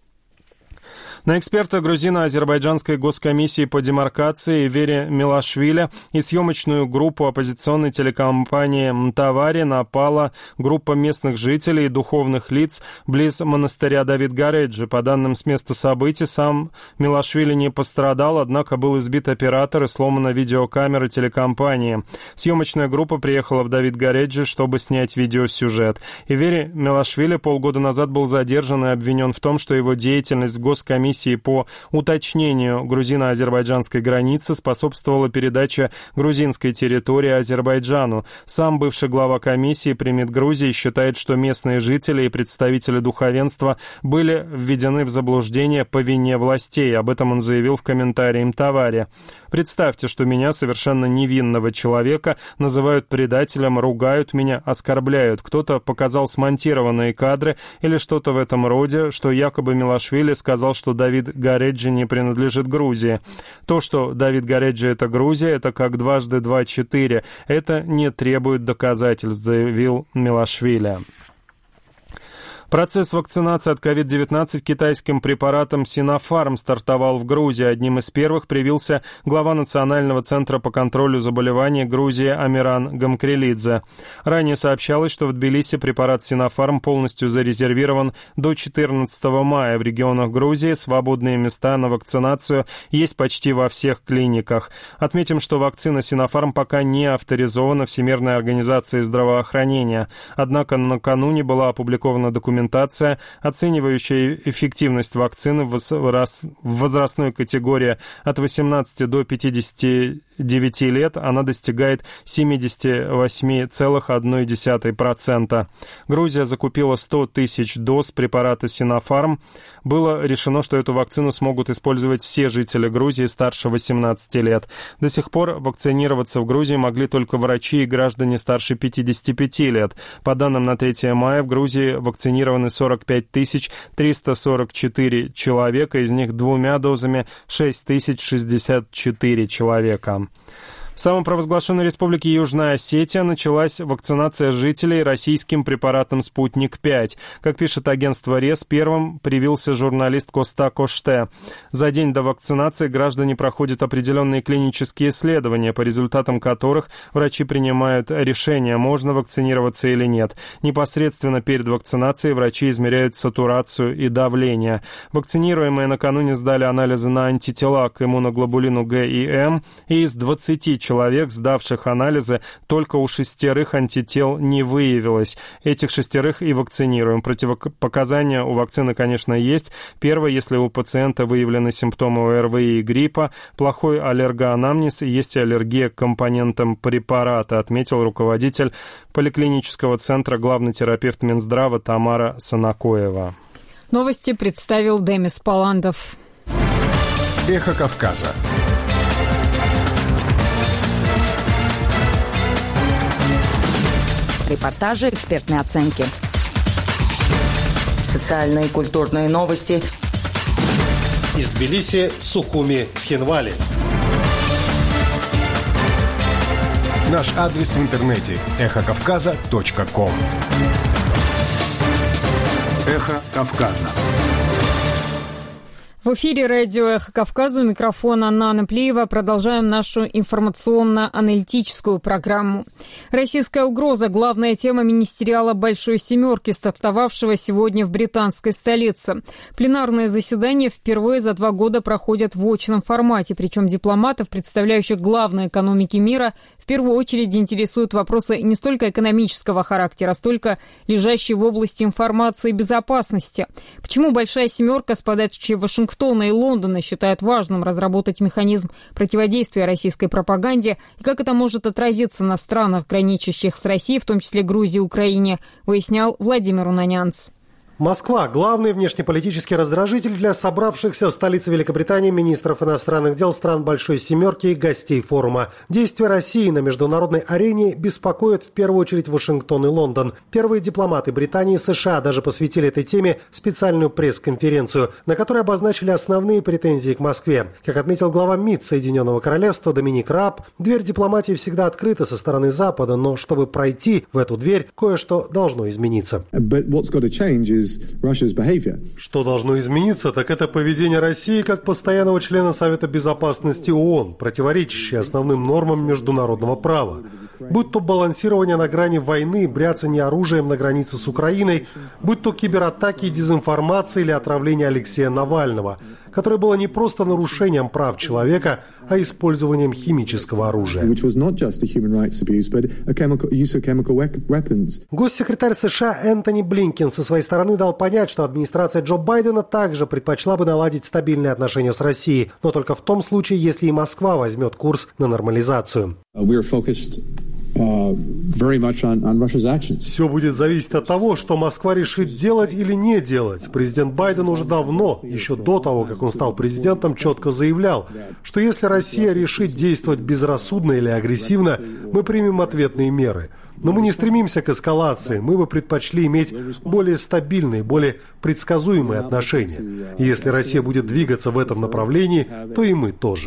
На эксперта грузино-азербайджанской госкомиссии по демаркации Вере Милашвили и съемочную группу оппозиционной телекомпании «Мтавари» напала группа местных жителей и духовных лиц близ монастыря Давид Гареджи. По данным с места событий, сам Милашвили не пострадал, однако был избит оператор и сломана видеокамера телекомпании. Съемочная группа приехала в Давид Гареджи, чтобы снять видеосюжет. И Вере Милашвили полгода назад был задержан и обвинен в том, что его деятельность в госкомиссии по уточнению грузино-азербайджанской границы способствовала передаче грузинской территории Азербайджану. Сам бывший глава комиссии при МИД Грузии считает, что местные жители и представители духовенства были введены в заблуждение по вине властей. Об этом он заявил в комментарии «Мтавари». «Представьте, что меня, совершенно невинного человека, называют предателем, ругают меня, оскорбляют. Кто-то показал смонтированные кадры или что-то в этом роде, что якобы Милашвили сказал, что Давид Гареджи не принадлежит Грузии. То, что Давид Гареджи — это Грузия, это как 2 × 2 = 4. Это не требует доказательств», — заявил Милашвили. Процесс вакцинации от COVID-19 китайским препаратом Sinopharm стартовал в Грузии. Одним из первых привился глава Национального центра по контролю заболеваний Грузии Амиран Гамкрелидзе. Ранее сообщалось, что в Тбилиси препарат Sinopharm полностью зарезервирован до 14 мая. В регионах Грузии свободные места на вакцинацию есть почти во всех клиниках. Отметим, что вакцина Sinopharm пока не авторизована Всемирной организацией здравоохранения. Однако накануне была опубликована документация, оценивающая эффективность вакцины в возрастной категории от 18 до 59 лет. Она достигает 78,1%. Грузия закупила 100 тысяч доз препарата Sinopharm. Было решено, что эту вакцину смогут использовать все жители Грузии старше 18 лет. До сих пор вакцинироваться в Грузии могли только врачи и граждане старше 55 лет. По данным на 3 мая в Грузии вакцинированы 45 344 человека, из них 2 дозами 6064 человека. В самопровозглашенной республике Южная Осетия началась вакцинация жителей российским препаратом «Спутник-5». Как пишет агентство РЕС, первым привился журналист Коста Коште. За день до вакцинации граждане проходят определенные клинические исследования, по результатам которых врачи принимают решение, можно вакцинироваться или нет. Непосредственно перед вакцинацией врачи измеряют сатурацию и давление. Вакцинируемые накануне сдали анализы на антитела к иммуноглобулину Г и М, и из 20 человек, сдавших анализы, только у 6 антител не выявилось. Этих 6 и вакцинируем. Противопоказания у вакцины, конечно, есть. Первое, если у пациента выявлены симптомы ОРВИ и гриппа, плохой аллергоанамнез и есть аллергия к компонентам препарата, отметил руководитель поликлинического центра, главный терапевт Минздрава Тамара Санакоева. Новости представил Демис Паландов. Эхо Кавказа. Репортажи, экспертные оценки. Социальные и культурные новости. Из Тбилиси, Сухуми, Цхинвали. Наш адрес в интернете – эхокавказа.ком. Эхо Кавказа. В эфире радио «Эхо Кавказа», у микрофона Анна Наплиева. Продолжаем нашу информационно-аналитическую программу. Российская угроза – главная тема министериала «Большой семерки», стартовавшего сегодня в британской столице. Пленарные заседания впервые за 2 года проходят в очном формате, причем дипломатов, представляющих главные экономики мира, в первую очередь интересуют вопросы не столько экономического характера, столько лежащие в области информации и безопасности. Почему «Большая семерка» с подачи Вашингтона и Лондона считает важным разработать механизм противодействия российской пропаганде и как это может отразиться на странах, граничащих с Россией, в том числе Грузии и Украине, выяснял Владимир Унанянц. Москва – главный внешнеполитический раздражитель для собравшихся в столице Великобритании министров иностранных дел стран Большой Семерки и гостей форума. Действия России на международной арене беспокоят в первую очередь Вашингтон и Лондон. Первые дипломаты Британии и США даже посвятили этой теме специальную пресс-конференцию, на которой обозначили основные претензии к Москве. Как отметил глава МИД Соединенного Королевства Доминик Раб, дверь дипломатии всегда открыта со стороны Запада, но чтобы пройти в эту дверь, кое-что должно измениться. Что должно измениться, так это поведение России как постоянного члена Совета Безопасности ООН, противоречащее основным нормам международного права. Будь то балансирование на грани войны, бряцание оружием на границе с Украиной, будь то кибератаки и дезинформация или отравление Алексея Навального, которое было не просто нарушением прав человека, а использованием химического оружия. Госсекретарь США Энтони Блинкен со своей стороны дал понять, что администрация Джо Байдена также предпочла бы наладить стабильные отношения с Россией, но только в том случае, если и Москва возьмет курс на нормализацию. Все будет зависеть от того, что Москва решит делать или не делать. Президент Байден уже давно, еще до того, как он стал президентом, четко заявлял, что если Россия решит действовать безрассудно или агрессивно, мы примем ответные меры. Но мы не стремимся к эскалации, мы бы предпочли иметь более стабильные, более предсказуемые отношения. И если Россия будет двигаться в этом направлении, то и мы тоже.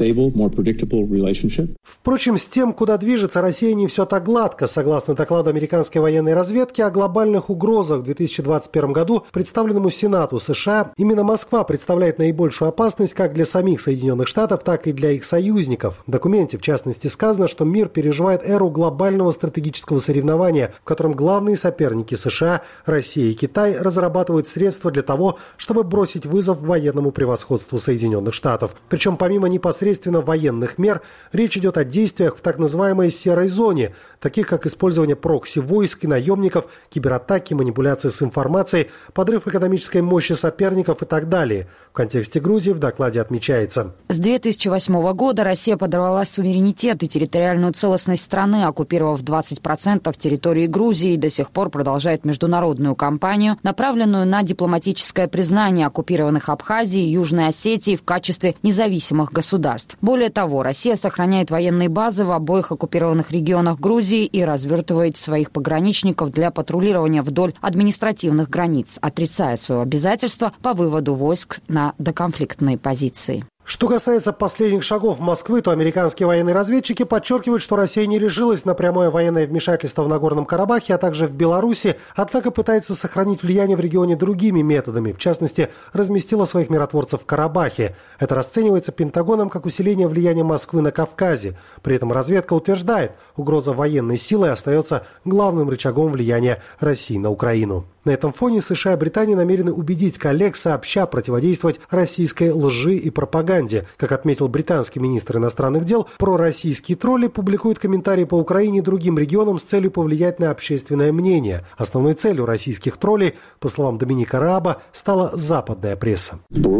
Впрочем, с тем, куда движется Россия, не все так гладко. Согласно докладу американской военной разведки о глобальных угрозах в 2021 году, представленному Сенату США, именно Москва представляет наибольшую опасность как для самих Соединенных Штатов, так и для их союзников. В документе, в частности, сказано, что мир переживает эру глобального стратегического соревнования, в котором главные соперники США, Россия и Китай разрабатывают средства для того, чтобы бросить вызов военному превосходству Соединенных Штатов. Причем помимо непосредственно военных мер, речь идет о действиях в так называемой серой зоне, таких как использование прокси-войск и наемников, кибератаки, манипуляции с информацией, подрыв экономической мощи соперников и так далее. В контексте Грузии в докладе отмечается. С 2008 года Россия подорвала суверенитет и территориальную целостность страны, оккупировав 20% территории Грузии и до сих пор продолжает международную кампанию, направленную на дипломатическое признание оккупированных Абхазии и Южной Осетии в качестве независимых государств. Более того, Россия сохраняет военные базы в обоих оккупированных регионах Грузии и развертывает своих пограничников для патрулирования вдоль административных границ, отрицая свое обязательство по выводу войск на доконфликтные позиции. Что касается последних шагов Москвы, то американские военные разведчики подчеркивают, что Россия не решилась на прямое военное вмешательство в Нагорном Карабахе, а также в Беларуси, однако пытается сохранить влияние в регионе другими методами, в частности, разместила своих миротворцев в Карабахе. Это расценивается Пентагоном как усиление влияния Москвы на Кавказе. При этом разведка утверждает, угроза военной силой остается главным рычагом влияния России на Украину. На этом фоне США и Британия намерены убедить коллег сообща противодействовать российской лжи и пропаганде. Как отметил британский министр иностранных дел, пророссийские тролли публикуют комментарии по Украине и другим регионам с целью повлиять на общественное мнение. Основной целью российских троллей, по словам Доминика Рааба, стала западная пресса.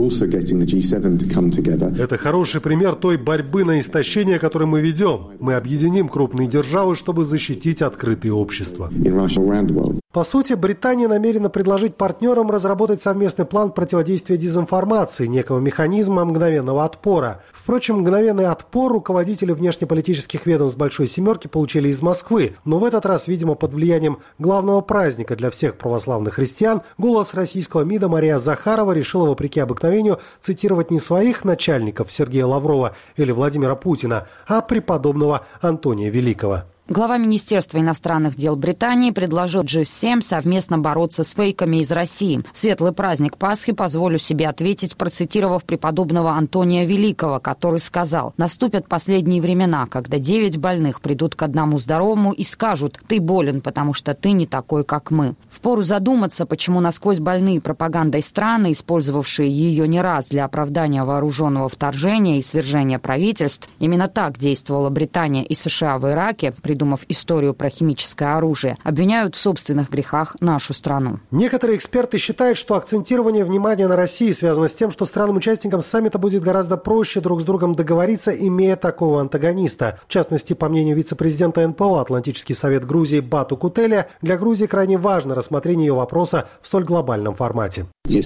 Это хороший пример той борьбы на истощение, которую мы ведем. Мы объединим крупные державы, чтобы защитить открытые общества. По сути, Британия намерена предложить партнерам разработать совместный план противодействия дезинформации, некого механизма мгновенного отпора. Впрочем, мгновенный отпор руководители внешнеполитических ведомств «Большой семерки» получили из Москвы, но в этот раз, видимо, под влиянием главного праздника для всех православных христиан, голос российского МИДа Мария Захарова решила, вопреки обыкновению, цитировать не своих начальников Сергея Лаврова или Владимира Путина, а преподобного Антония Великого. Глава Министерства иностранных дел Британии предложил G7 совместно бороться с фейками из России. В светлый праздник Пасхи позволю себе ответить, процитировав преподобного Антония Великого, который сказал: «Наступят последние времена, когда 9 больных придут к одному здоровому и скажут: ты болен, потому что ты не такой, как мы». Впору задуматься, почему насквозь больные пропагандой страны, использовавшие ее не раз для оправдания вооруженного вторжения и свержения правительств, именно так действовала Британия и США в Ираке, придумав историю про химическое оружие, обвиняют в собственных грехах нашу страну. Некоторые эксперты считают, что акцентирование внимания на России связано с тем, что странам-участникам саммита будет гораздо проще друг с другом договориться, имея такого антагониста. В частности, по мнению вице-президента НПО Атлантический совет Грузии Бату Кутеля, для Грузии крайне важно рассмотрение ее вопроса в столь глобальном формате.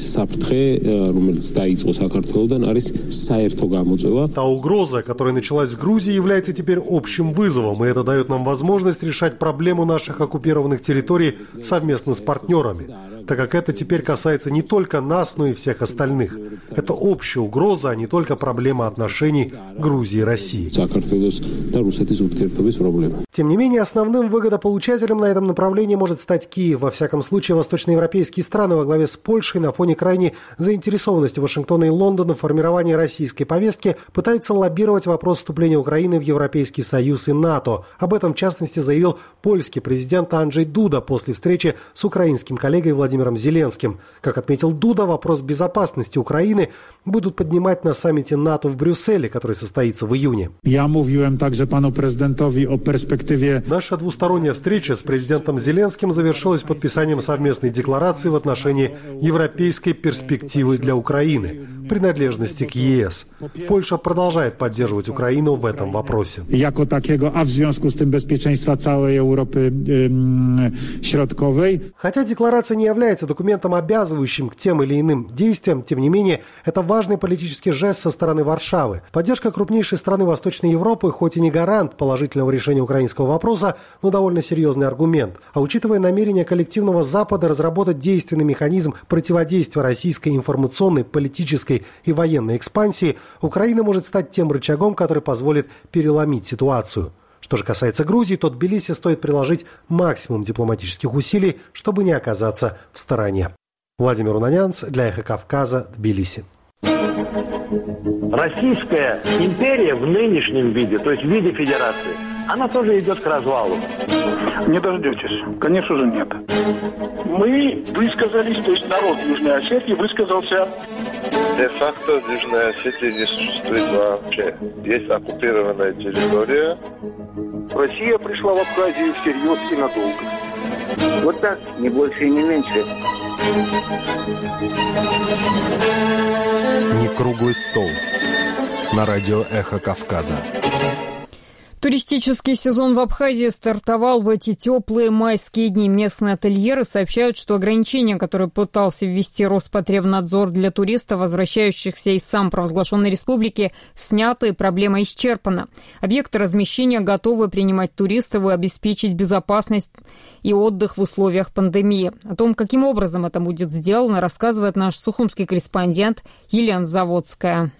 Та угроза, которая началась с Грузии, является теперь общим вызовом, и это дает нам возможность решать проблему наших оккупированных территорий совместно с партнерами, так как это теперь касается не только нас, но и всех остальных. Это общая угроза, а не только проблема отношений Грузии и России. Тем не менее, основным выгодополучателем на этом направлении может стать Киев. Во всяком случае, восточноевропейские страны во главе с Польшей на фоне крайней заинтересованности Вашингтона и Лондона в формировании российской повестки пытаются лоббировать вопрос вступления Украины в Европейский Союз и НАТО. Об этом, в частности, заявил польский президент Анджей Дуда после встречи с украинским коллегой Владимиром Зеленским. Как отметил Дуда, вопрос безопасности Украины будут поднимать на саммите НАТО в Брюсселе, который состоится в июне. Наша двусторонняя встреча с президентом Зеленским завершилась подписанием совместной декларации в отношении европейской перспективы для Украины, принадлежности к ЕС. Польша продолжает поддерживать Украину в этом вопросе. Хотя декларация не является документом, обязывающим к тем или иным действиям, тем не менее, это важный политический жест со стороны Варшавы. Поддержка крупнейшей страны Восточной Европы, хоть и не гарант положительного решения украинского вопроса, но довольно серьезный аргумент. А учитывая намерение коллективного Запада разработать действенный механизм противодействия российской информационной, политической и военной экспансии, Украина может стать тем рычагом, который позволит переломить ситуацию. Что же касается Грузии, то Тбилиси стоит приложить максимум дипломатических усилий, чтобы не оказаться в стороне. Владимир Унанянц для «Эхо Кавказа», Тбилиси. Российская империя в нынешнем виде, то есть в виде федерации, она тоже идет к развалу. Не дождетесь. Конечно же, нет. Мы высказались, то есть народ Южной Осетии высказался. Де-факто в Южной Осетии не существует вообще. Есть оккупированная территория. Россия пришла в Абхазию всерьез и надолго. Вот так, не больше и не меньше. Не круглый стол. На радио «Эхо Кавказа». Туристический сезон в Абхазии стартовал в эти теплые майские дни. Местные ательеры сообщают, что ограничения, которые пытался ввести Роспотребнадзор для туристов, возвращающихся из самопровозглашенной республики, сняты, и проблема исчерпана. Объекты размещения готовы принимать туристов и обеспечить безопасность и отдых в условиях пандемии. О том, каким образом это будет сделано, рассказывает наш сухумский корреспондент Елена Заводская.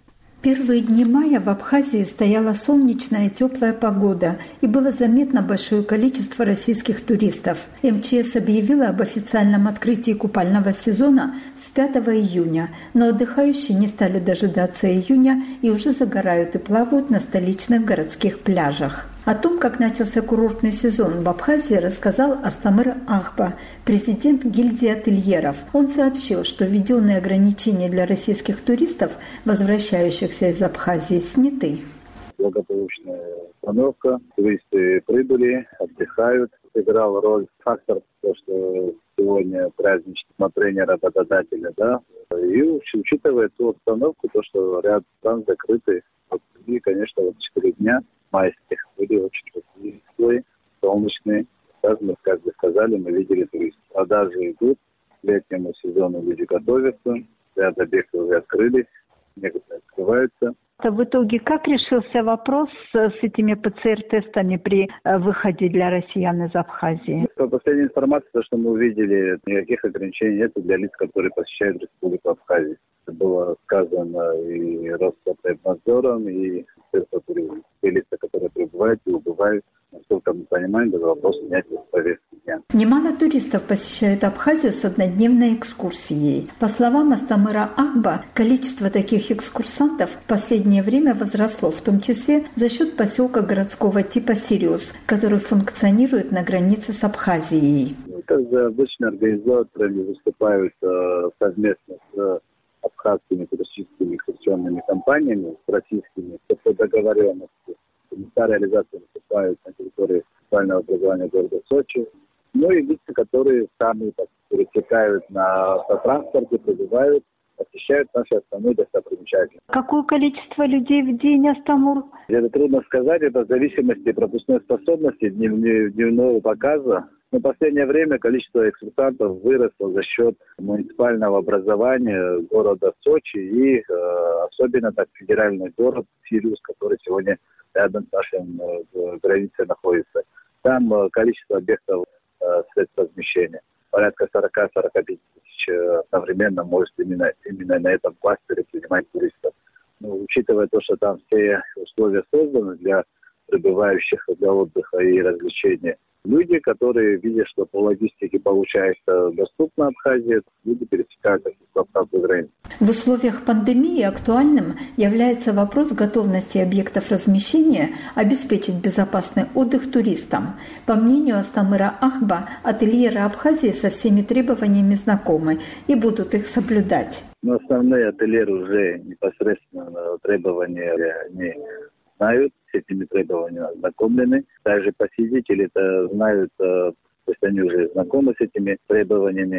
первые дни мая в Абхазии стояла солнечная и теплая погода, и было заметно большое количество российских туристов. МЧС объявила об официальном открытии купального сезона с 5 июня, но отдыхающие не стали дожидаться июня и уже загорают и плавают на столичных городских пляжах. О том, как начался курортный сезон в Абхазии, рассказал Астамыр Ахба, президент гильдии ательеров. Он сообщил, что введенные ограничения для российских туристов, возвращающихся из Абхазии, сняты. Благополучная обстановка, туристы прибыли, отдыхают. Сыграл роль фактор, что сегодня праздничное смотрение работодателя, да, и учитывая ту обстановку, то, что ряд стран закрыты, и, конечно, 4 дня майских были очень теплые, солнечные. Как мы сказали, мы видели туристов. Продажи идут, к летнему сезону люди готовятся, ряд объектов уже открылись, некоторые открываются. В итоге как решился вопрос с этими ПЦР-тестами при выходе для россиян из Абхазии? По последней информации, то, что мы увидели, никаких ограничений нет для лиц, которые посещают Республику Абхазия. Это было сказано и Роспотребнадзором, и Министерством туризма. Те лица, которые прибывают и убывают, насколько мы понимаем, даже вопрос снятия с повестки дня. Немало туристов посещают Абхазию с однодневной экскурсией. По словам Астамыра Ахба, количество таких экскурсантов в последнее время возросло, в том числе за счет поселка городского типа Сириус, который функционирует на границе с Абхазией. Это обычно организаторами выступают совместно с абхазскими туристическими экскурсионными компаниями, с российскими, по договоренности. Места реализации выступают на территории специального образования города Сочи. Ну и лица, которые сами пересекают на транспорте, прибывают, посещают наши основные достопримечательности. Какое количество людей в день, Астамур? Это трудно сказать, это в зависимости от пропускной способности дневного показа. Но в последнее время количество экскурсантов выросло за счет муниципального образования города Сочи и особенно так федеральный город Сириус, который сегодня рядом с нашей границей находится. Там количество объектов средств размещения. Порядка 40-45 тысяч одновременно может именно на этом кластере принимать туристов. Но, учитывая то, что там все условия созданы для прибывающих для отдыха и развлечения, люди, которые видят, что по логистике получается доступна Абхазия, люди пересекают абхазскую границу. В условиях пандемии актуальным является вопрос готовности объектов размещения обеспечить безопасный отдых туристам. По мнению Астамыра Ахба, ательеры Абхазии со всеми требованиями знакомы и будут их соблюдать. Но основные ательеры уже непосредственно требования они знают, с этими требованиями ознакомлены. Также посетители знают, то есть они уже знакомы с этими требованиями.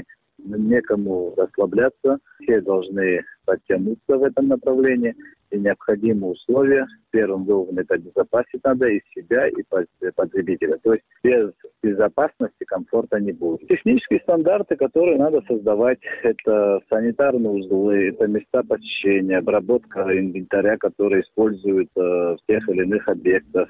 Некому расслабляться, все должны подтянуться в этом направлении. И необходимые условия, первым делом, это обезопасить надо и себя, и потребителя. То есть без безопасности комфорта не будет. Технические стандарты, которые надо создавать, это санитарные узлы, это места посещения, обработка инвентаря, который используют в тех или иных объектах,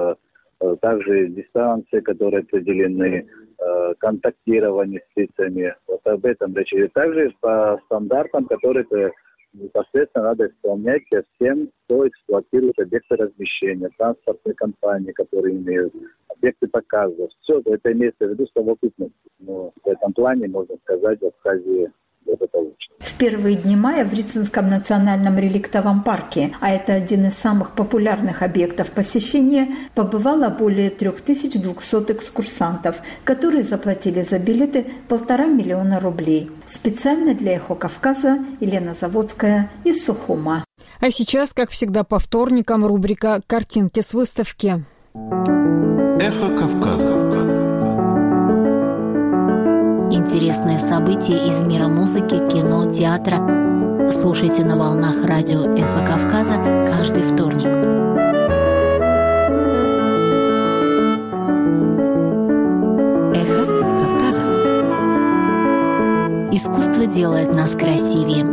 также дистанции, которые определены, контактирование с лицами. Вот об этом речь идет. Также по стандартам, которые непосредственно надо исполнять всем, кто эксплуатирует объекты размещения, транспортные компании, которые имеют объекты показов. Все это имеется в виду совокупность. Но в этом плане, можно сказать, в Абхазии благополучно. В первые дни мая в Рицинском национальном реликтовом парке, а это один из самых популярных объектов посещения, побывало более 3200 экскурсантов, которые заплатили за билеты 1,5 миллиона рублей. Специально для «Эхо Кавказа» Елена Заводская из Сухума. А сейчас, как всегда по вторникам, рубрика «Картинки с выставки». «Эхо Кавказа». Интересные события из мира музыки, кино, театра. Слушайте на волнах радио «Эхо Кавказа» каждый вторник. «Эхо Кавказа». Искусство делает нас красивее.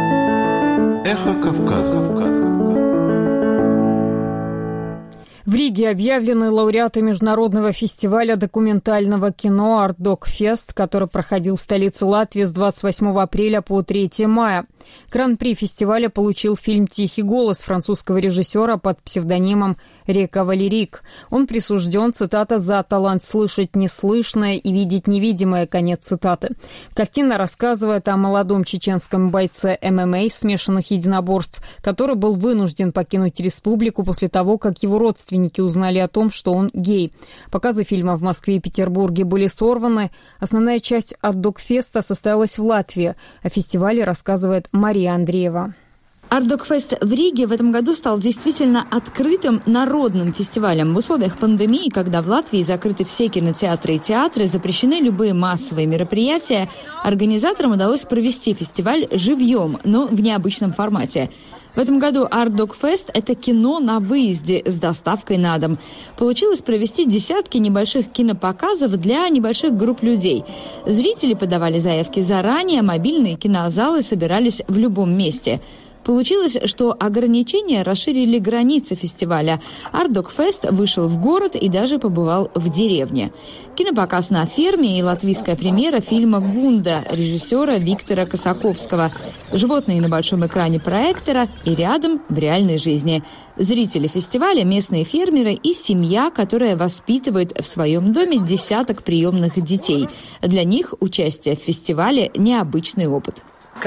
«Эхо Кавказа». В Риге Риге объявлены лауреаты международного фестиваля документального кино «Артдокфест», который проходил в столице Латвии с 28 апреля по 3 мая. Гран-при фестиваля получил фильм «Тихий голос» французского режиссера под псевдонимом Река Валерик. Он присужден, цитата, «за талант слышать неслышное и видеть невидимое», конец цитаты. Картина рассказывает о молодом чеченском бойце ММА смешанных единоборств, который был вынужден покинуть республику после того, как его родственники узнали о том, что он гей. Показы фильма в Москве и Петербурге были сорваны. Основная часть Артдокфеста состоялась в Латвии. О фестивале рассказывает Мария Андреева. Артдокфест в Риге в этом году стал действительно открытым народным фестивалем. В условиях пандемии, когда в Латвии закрыты все кинотеатры и театры, запрещены любые массовые мероприятия, организаторам удалось провести фестиваль живьем, но в необычном формате. В этом году Артдокфест – это кино на выезде с доставкой на дом. Получилось провести десятки небольших кинопоказов для небольших групп людей. Зрители подавали заявки заранее, мобильные кинозалы собирались в любом месте. Получилось, что ограничения расширили границы фестиваля. Артдокфест вышел в город и даже побывал в деревне. Кинопоказ на ферме и латвийская премьера фильма «Гунда» режиссера Виктора Косаковского. Животные на большом экране проектора и рядом в реальной жизни. Зрители фестиваля – местные фермеры и семья, которая воспитывает в своем доме десяток приемных детей. Для них участие в фестивале – необычный опыт.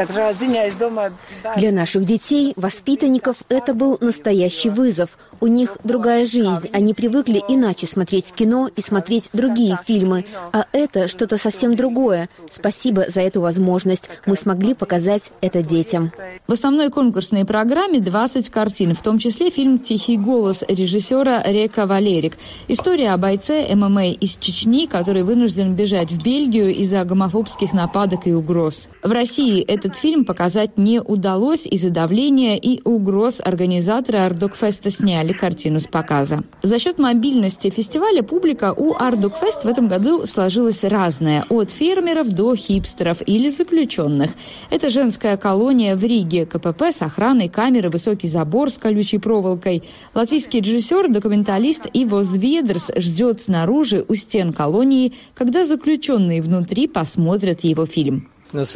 Для наших детей, воспитанников, это был настоящий вызов. У них другая жизнь. Они привыкли иначе смотреть кино и смотреть другие фильмы. А это что-то совсем другое. Спасибо за эту возможность. Мы смогли показать это детям. В основной конкурсной программе 20 картин, в том числе фильм «Тихий голос» режиссера Река Валерик. История о бойце ММА из Чечни, который вынужден бежать в Бельгию из-за гомофобских нападок и угроз. В России этот фильм показать не удалось из-за давления и угроз. Организаторы Артдокфеста сняли картину с показа. За счет мобильности фестиваля публика у Артдокфест в этом году сложилась разная. От фермеров до хипстеров или заключенных. Это женская колония в Риге. КПП с охраной, камеры, высокий забор с колючей проволокой. Латвийский режиссер, документалист Иво Зведрс ждет снаружи у стен колонии, когда заключенные внутри посмотрят его фильм.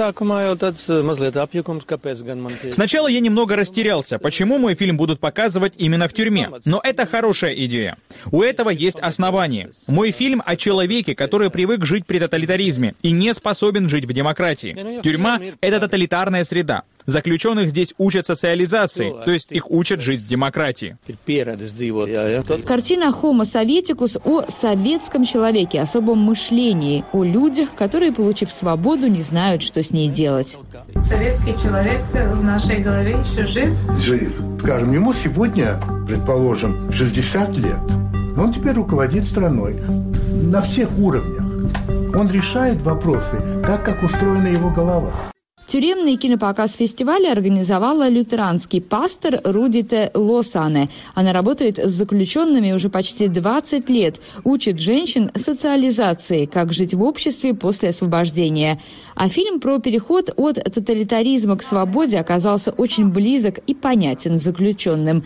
Сначала я немного растерялся, почему мой фильм будут показывать именно в тюрьме. Но это хорошая идея. У этого есть основание. Мой фильм о человеке, который привык жить при тоталитаризме и не способен жить в демократии. Тюрьма — это тоталитарная среда. Заключенных здесь учат социализации, то есть их учат жить в демократии. Картина «Homo Sovieticus» о советском человеке, особом мышлении, о людях, которые, получив свободу, не знают, что с ней делать. Советский человек в нашей голове еще жив? Жив. Скажем, ему сегодня, предположим, 60 лет. Он теперь руководит страной на всех уровнях. Он решает вопросы так, как устроена его голова. Тюремный кинопоказ фестиваля организовала лютеранский пастор Рудите Лосане. Она работает с заключенными уже почти 20 лет, учит женщин социализации, как жить в обществе после освобождения. А фильм про переход от тоталитаризма к свободе оказался очень близок и понятен заключенным.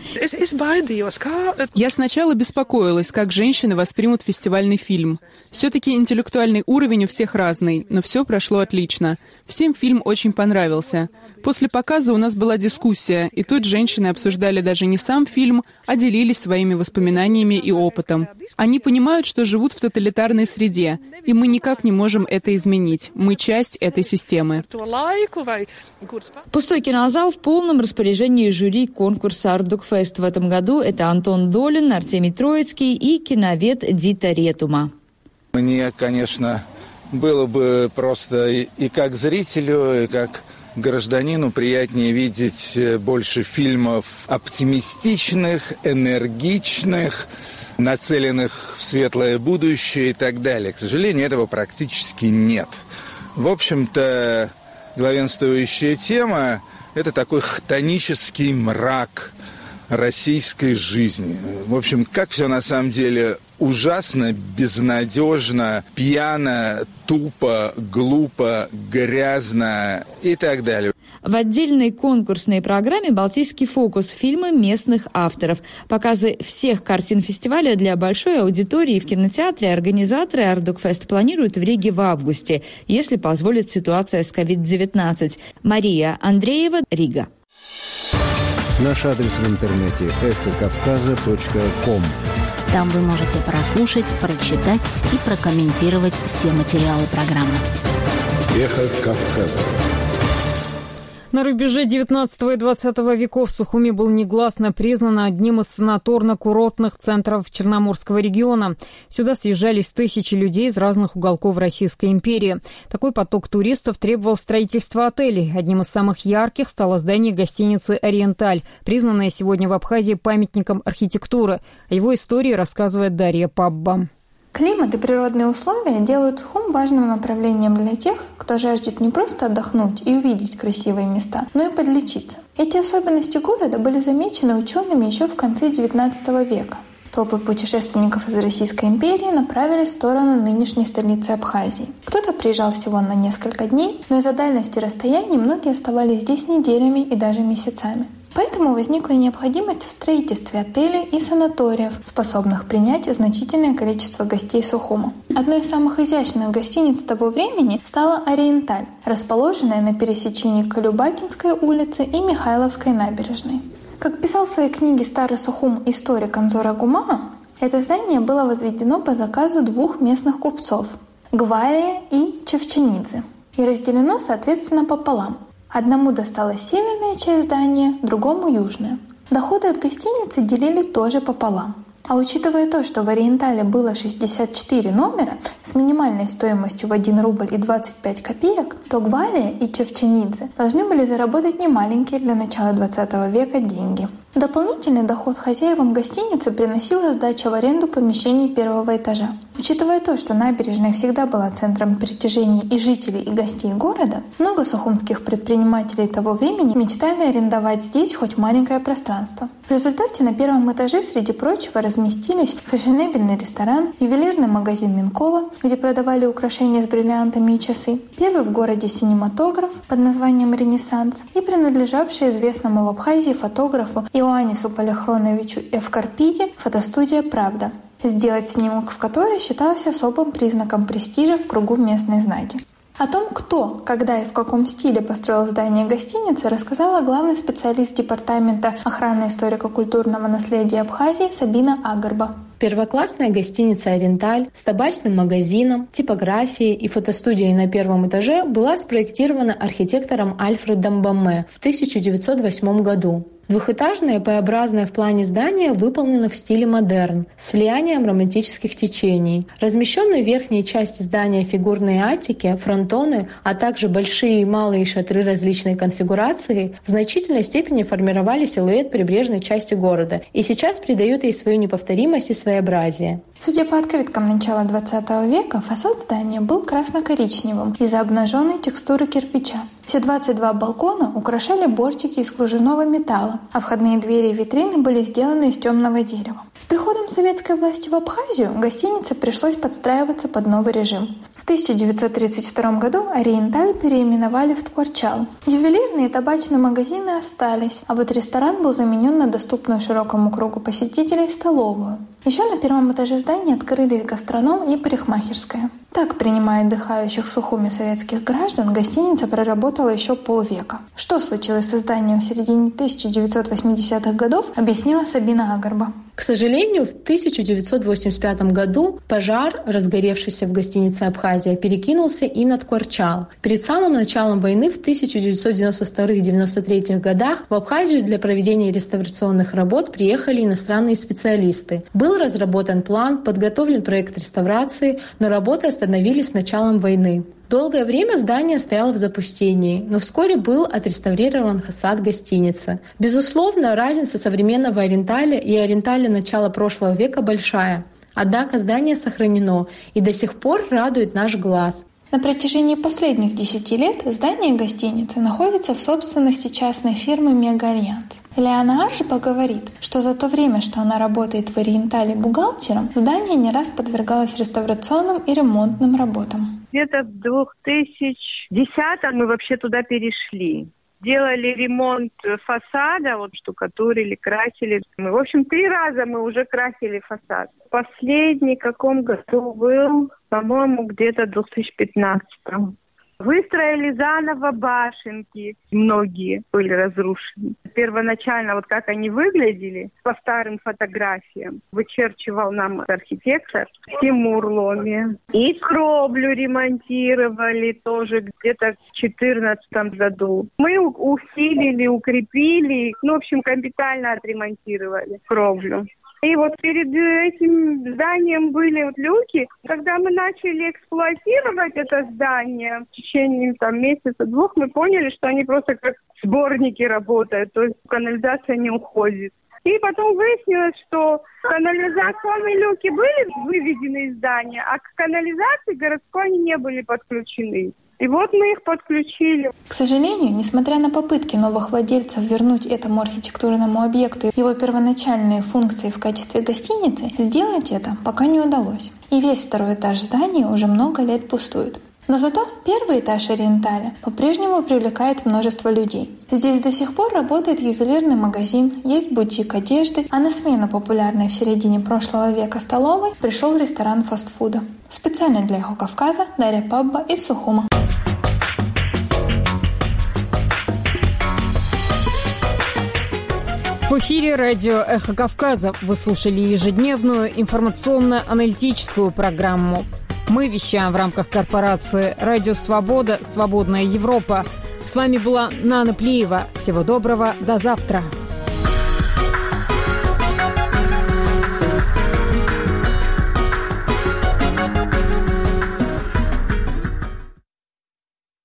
Я сначала беспокоилась, как женщины воспримут фестивальный фильм. Все-таки интеллектуальный уровень у всех разный, но все прошло отлично. Всем фильм очень понравился. После показа у нас была дискуссия, и тут женщины обсуждали даже не сам фильм, а делились своими воспоминаниями и опытом. Они понимают, что живут в тоталитарной среде, и мы никак не можем это изменить. Мы часть этой системы. Пустой кинозал в полном распоряжении жюри конкурса «Артдокфест» в этом году. Это Антон Долин, Артемий Троицкий и киновед Дита Ретума. Мне, конечно, было бы просто и как зрителю, и как гражданину приятнее видеть больше фильмов оптимистичных, энергичных, нацеленных в светлое будущее и так далее. К сожалению, этого практически нет. В общем-то, главенствующая тема – это такой хтонический мрак российской жизни. В общем, как все на самом деле ужасно, безнадежно, пьяно, тупо, глупо, грязно и так далее. В отдельной конкурсной программе «Балтийский фокус» фильмы местных авторов. Показы всех картин фестиваля для большой аудитории в кинотеатре организаторы Ардукфест планируют в Риге в августе, если позволит ситуация с COVID-19. Мария Андреева, Рига. Наш адрес в интернете эхокавказа.ком. Там вы можете прослушать, прочитать и прокомментировать все материалы программы. Эхо Кавказа. На рубеже 19 и 20 веков Сухуми был негласно признан одним из санаторно-курортных центров Черноморского региона. Сюда съезжались тысячи людей из разных уголков Российской империи. Такой поток туристов требовал строительства отелей. Одним из самых ярких стало здание гостиницы «Ориенталь», признанное сегодня в Абхазии памятником архитектуры. О его истории рассказывает Дарья Пабба. Климат и природные условия делают Сухум важным направлением для тех, кто жаждет не просто отдохнуть и увидеть красивые места, но и подлечиться. Эти особенности города были замечены учеными еще в конце XIX века. Толпы путешественников из Российской империи направились в сторону нынешней столицы Абхазии. Кто-то приезжал всего на несколько дней, но из-за дальности расстояний многие оставались здесь неделями и даже месяцами. Поэтому возникла необходимость в строительстве отелей и санаториев, способных принять значительное количество гостей Сухума. Одной из самых изящных гостиниц того времени стала «Ориенталь», расположенная на пересечении Колюбакинской улицы и Михайловской набережной. Как писал в своей книге «Старый Сухум. Историк Анзора Гумаа», это здание было возведено по заказу двух местных купцов – Гвалия и Чевченидзе, и разделено, соответственно, пополам. Одному досталась северная часть здания, другому – южная. Доходы от гостиницы делили тоже пополам. А учитывая то, что в «Ориентале» было 64 номера с минимальной стоимостью в 1 рубль и 25 копеек, то Гвалия и Чевченидзе должны были заработать немаленькие для начала 20 века деньги. Дополнительный доход хозяевам гостиницы приносила сдача в аренду помещений первого этажа. Учитывая то, что набережная всегда была центром притяжения и жителей, и гостей города, много сухумских предпринимателей того времени мечтали арендовать здесь хоть маленькое пространство. В результате на первом этаже, среди прочего, разместились фешенебельный ресторан, ювелирный магазин Минкова, где продавали украшения с бриллиантами и часы, первый в городе синематограф под названием «Ренессанс» и принадлежавший известному в Абхазии фотографу Иоаннису Полихроновичу Эвкарпиде фотостудия «Правда», сделать снимок в которой считался особым признаком престижа в кругу местной знати. О том, кто, когда и в каком стиле построил здание гостиницы, рассказала главный специалист Департамента охраны историко-культурного наследия Абхазии Сабина Агарба. Первоклассная гостиница «Ориенталь» с табачным магазином, типографией и фотостудией на первом этаже была спроектирована архитектором Альфредом Бамме в 1908 году. Двухэтажное П-образное в плане здание выполнено в стиле модерн, с влиянием романтических течений. Размещенные в верхней части здания фигурные аттики, фронтоны, а также большие и малые шатры различной конфигурации в значительной степени формировали силуэт прибрежной части города и сейчас придают ей свою неповторимость и своеобразие. Судя по открыткам начала XX века, фасад здания был красно-коричневым из-за обнаженной текстуры кирпича. Все 22 балкона украшали бортики из кружевного металла, а входные двери и витрины были сделаны из темного дерева. С приходом советской власти в Абхазию гостинице пришлось подстраиваться под новый режим. В 1932 году «Ориенталь» переименовали в «Ткварчал». Ювелирные и табачные магазины остались, а вот ресторан был заменен на доступную широкому кругу посетителей столовую. Еще на первом этаже здания открылись гастроном и парикмахерская. Так, принимая отдыхающих в Сухуме советских граждан, гостиница проработала еще полвека. Что случилось с зданием в середине 1980-х годов, объяснила Сабина Агарба. К сожалению, в 1985 году пожар, разгоревшийся в гостинице «Абхазия», перекинулся и на Ткварчал. Перед самым началом войны в 1992-93 годах в Абхазию для проведения реставрационных работ приехали иностранные специалисты. Был разработан план, подготовлен проект реставрации, но работы остановились с началом войны. Долгое время здание стояло в запустении, но вскоре был отреставрирован фасад гостиницы. Безусловно, разница современного «Ориенталя» и «Ориенталя» начала прошлого века большая. Однако здание сохранено и до сих пор радует наш глаз. На протяжении последних 10 лет здание гостиницы находится в собственности частной фирмы «Мегаальянс». Лиана Аржба говорит, что за то время, что она работает в «Ориентале» бухгалтером, здание не раз подвергалось реставрационным и ремонтным работам. Где-то в 2010-м мы вообще туда перешли. делали ремонт фасада, вот штукатурили, красили. В общем, 3 раза мы уже красили фасад. Последний в каком году был, по-моему, где-то в 2015. Выстроили заново башенки, многие были разрушены. Первоначально, вот как они выглядели, по старым фотографиям, вычерчивал нам архитектор Тимур Ломи. И кровлю ремонтировали тоже где-то в 2014 году. Мы усилили, укрепили, в общем, капитально отремонтировали кровлю. И вот перед этим зданием были вот люки. Когда мы начали эксплуатировать это здание, в течение месяца-двух мы поняли, что они просто как сборники работают, то есть канализация не уходит. И потом выяснилось, что канализационные люки были выведены из здания, а к канализации городской они не были подключены. И вот мы их подключили. К сожалению, несмотря на попытки новых владельцев вернуть этому архитектурному объекту его первоначальные функции в качестве гостиницы, сделать это пока не удалось. И весь второй этаж здания уже много лет пустует. Но зато первый этаж Ориенталя по-прежнему привлекает множество людей. Здесь до сих пор работает ювелирный магазин, есть бутик одежды, а на смену популярной в середине прошлого века столовой пришел ресторан фастфуда. Специально для Эхо Кавказа Дарья Пабба из Сухума. В эфире радио «Эхо Кавказа». Вы слушали ежедневную информационно-аналитическую программу. Мы вещаем в рамках корпорации «Радио Свобода. Свободная Европа». С вами была Нана Плиева. Всего доброго. До завтра.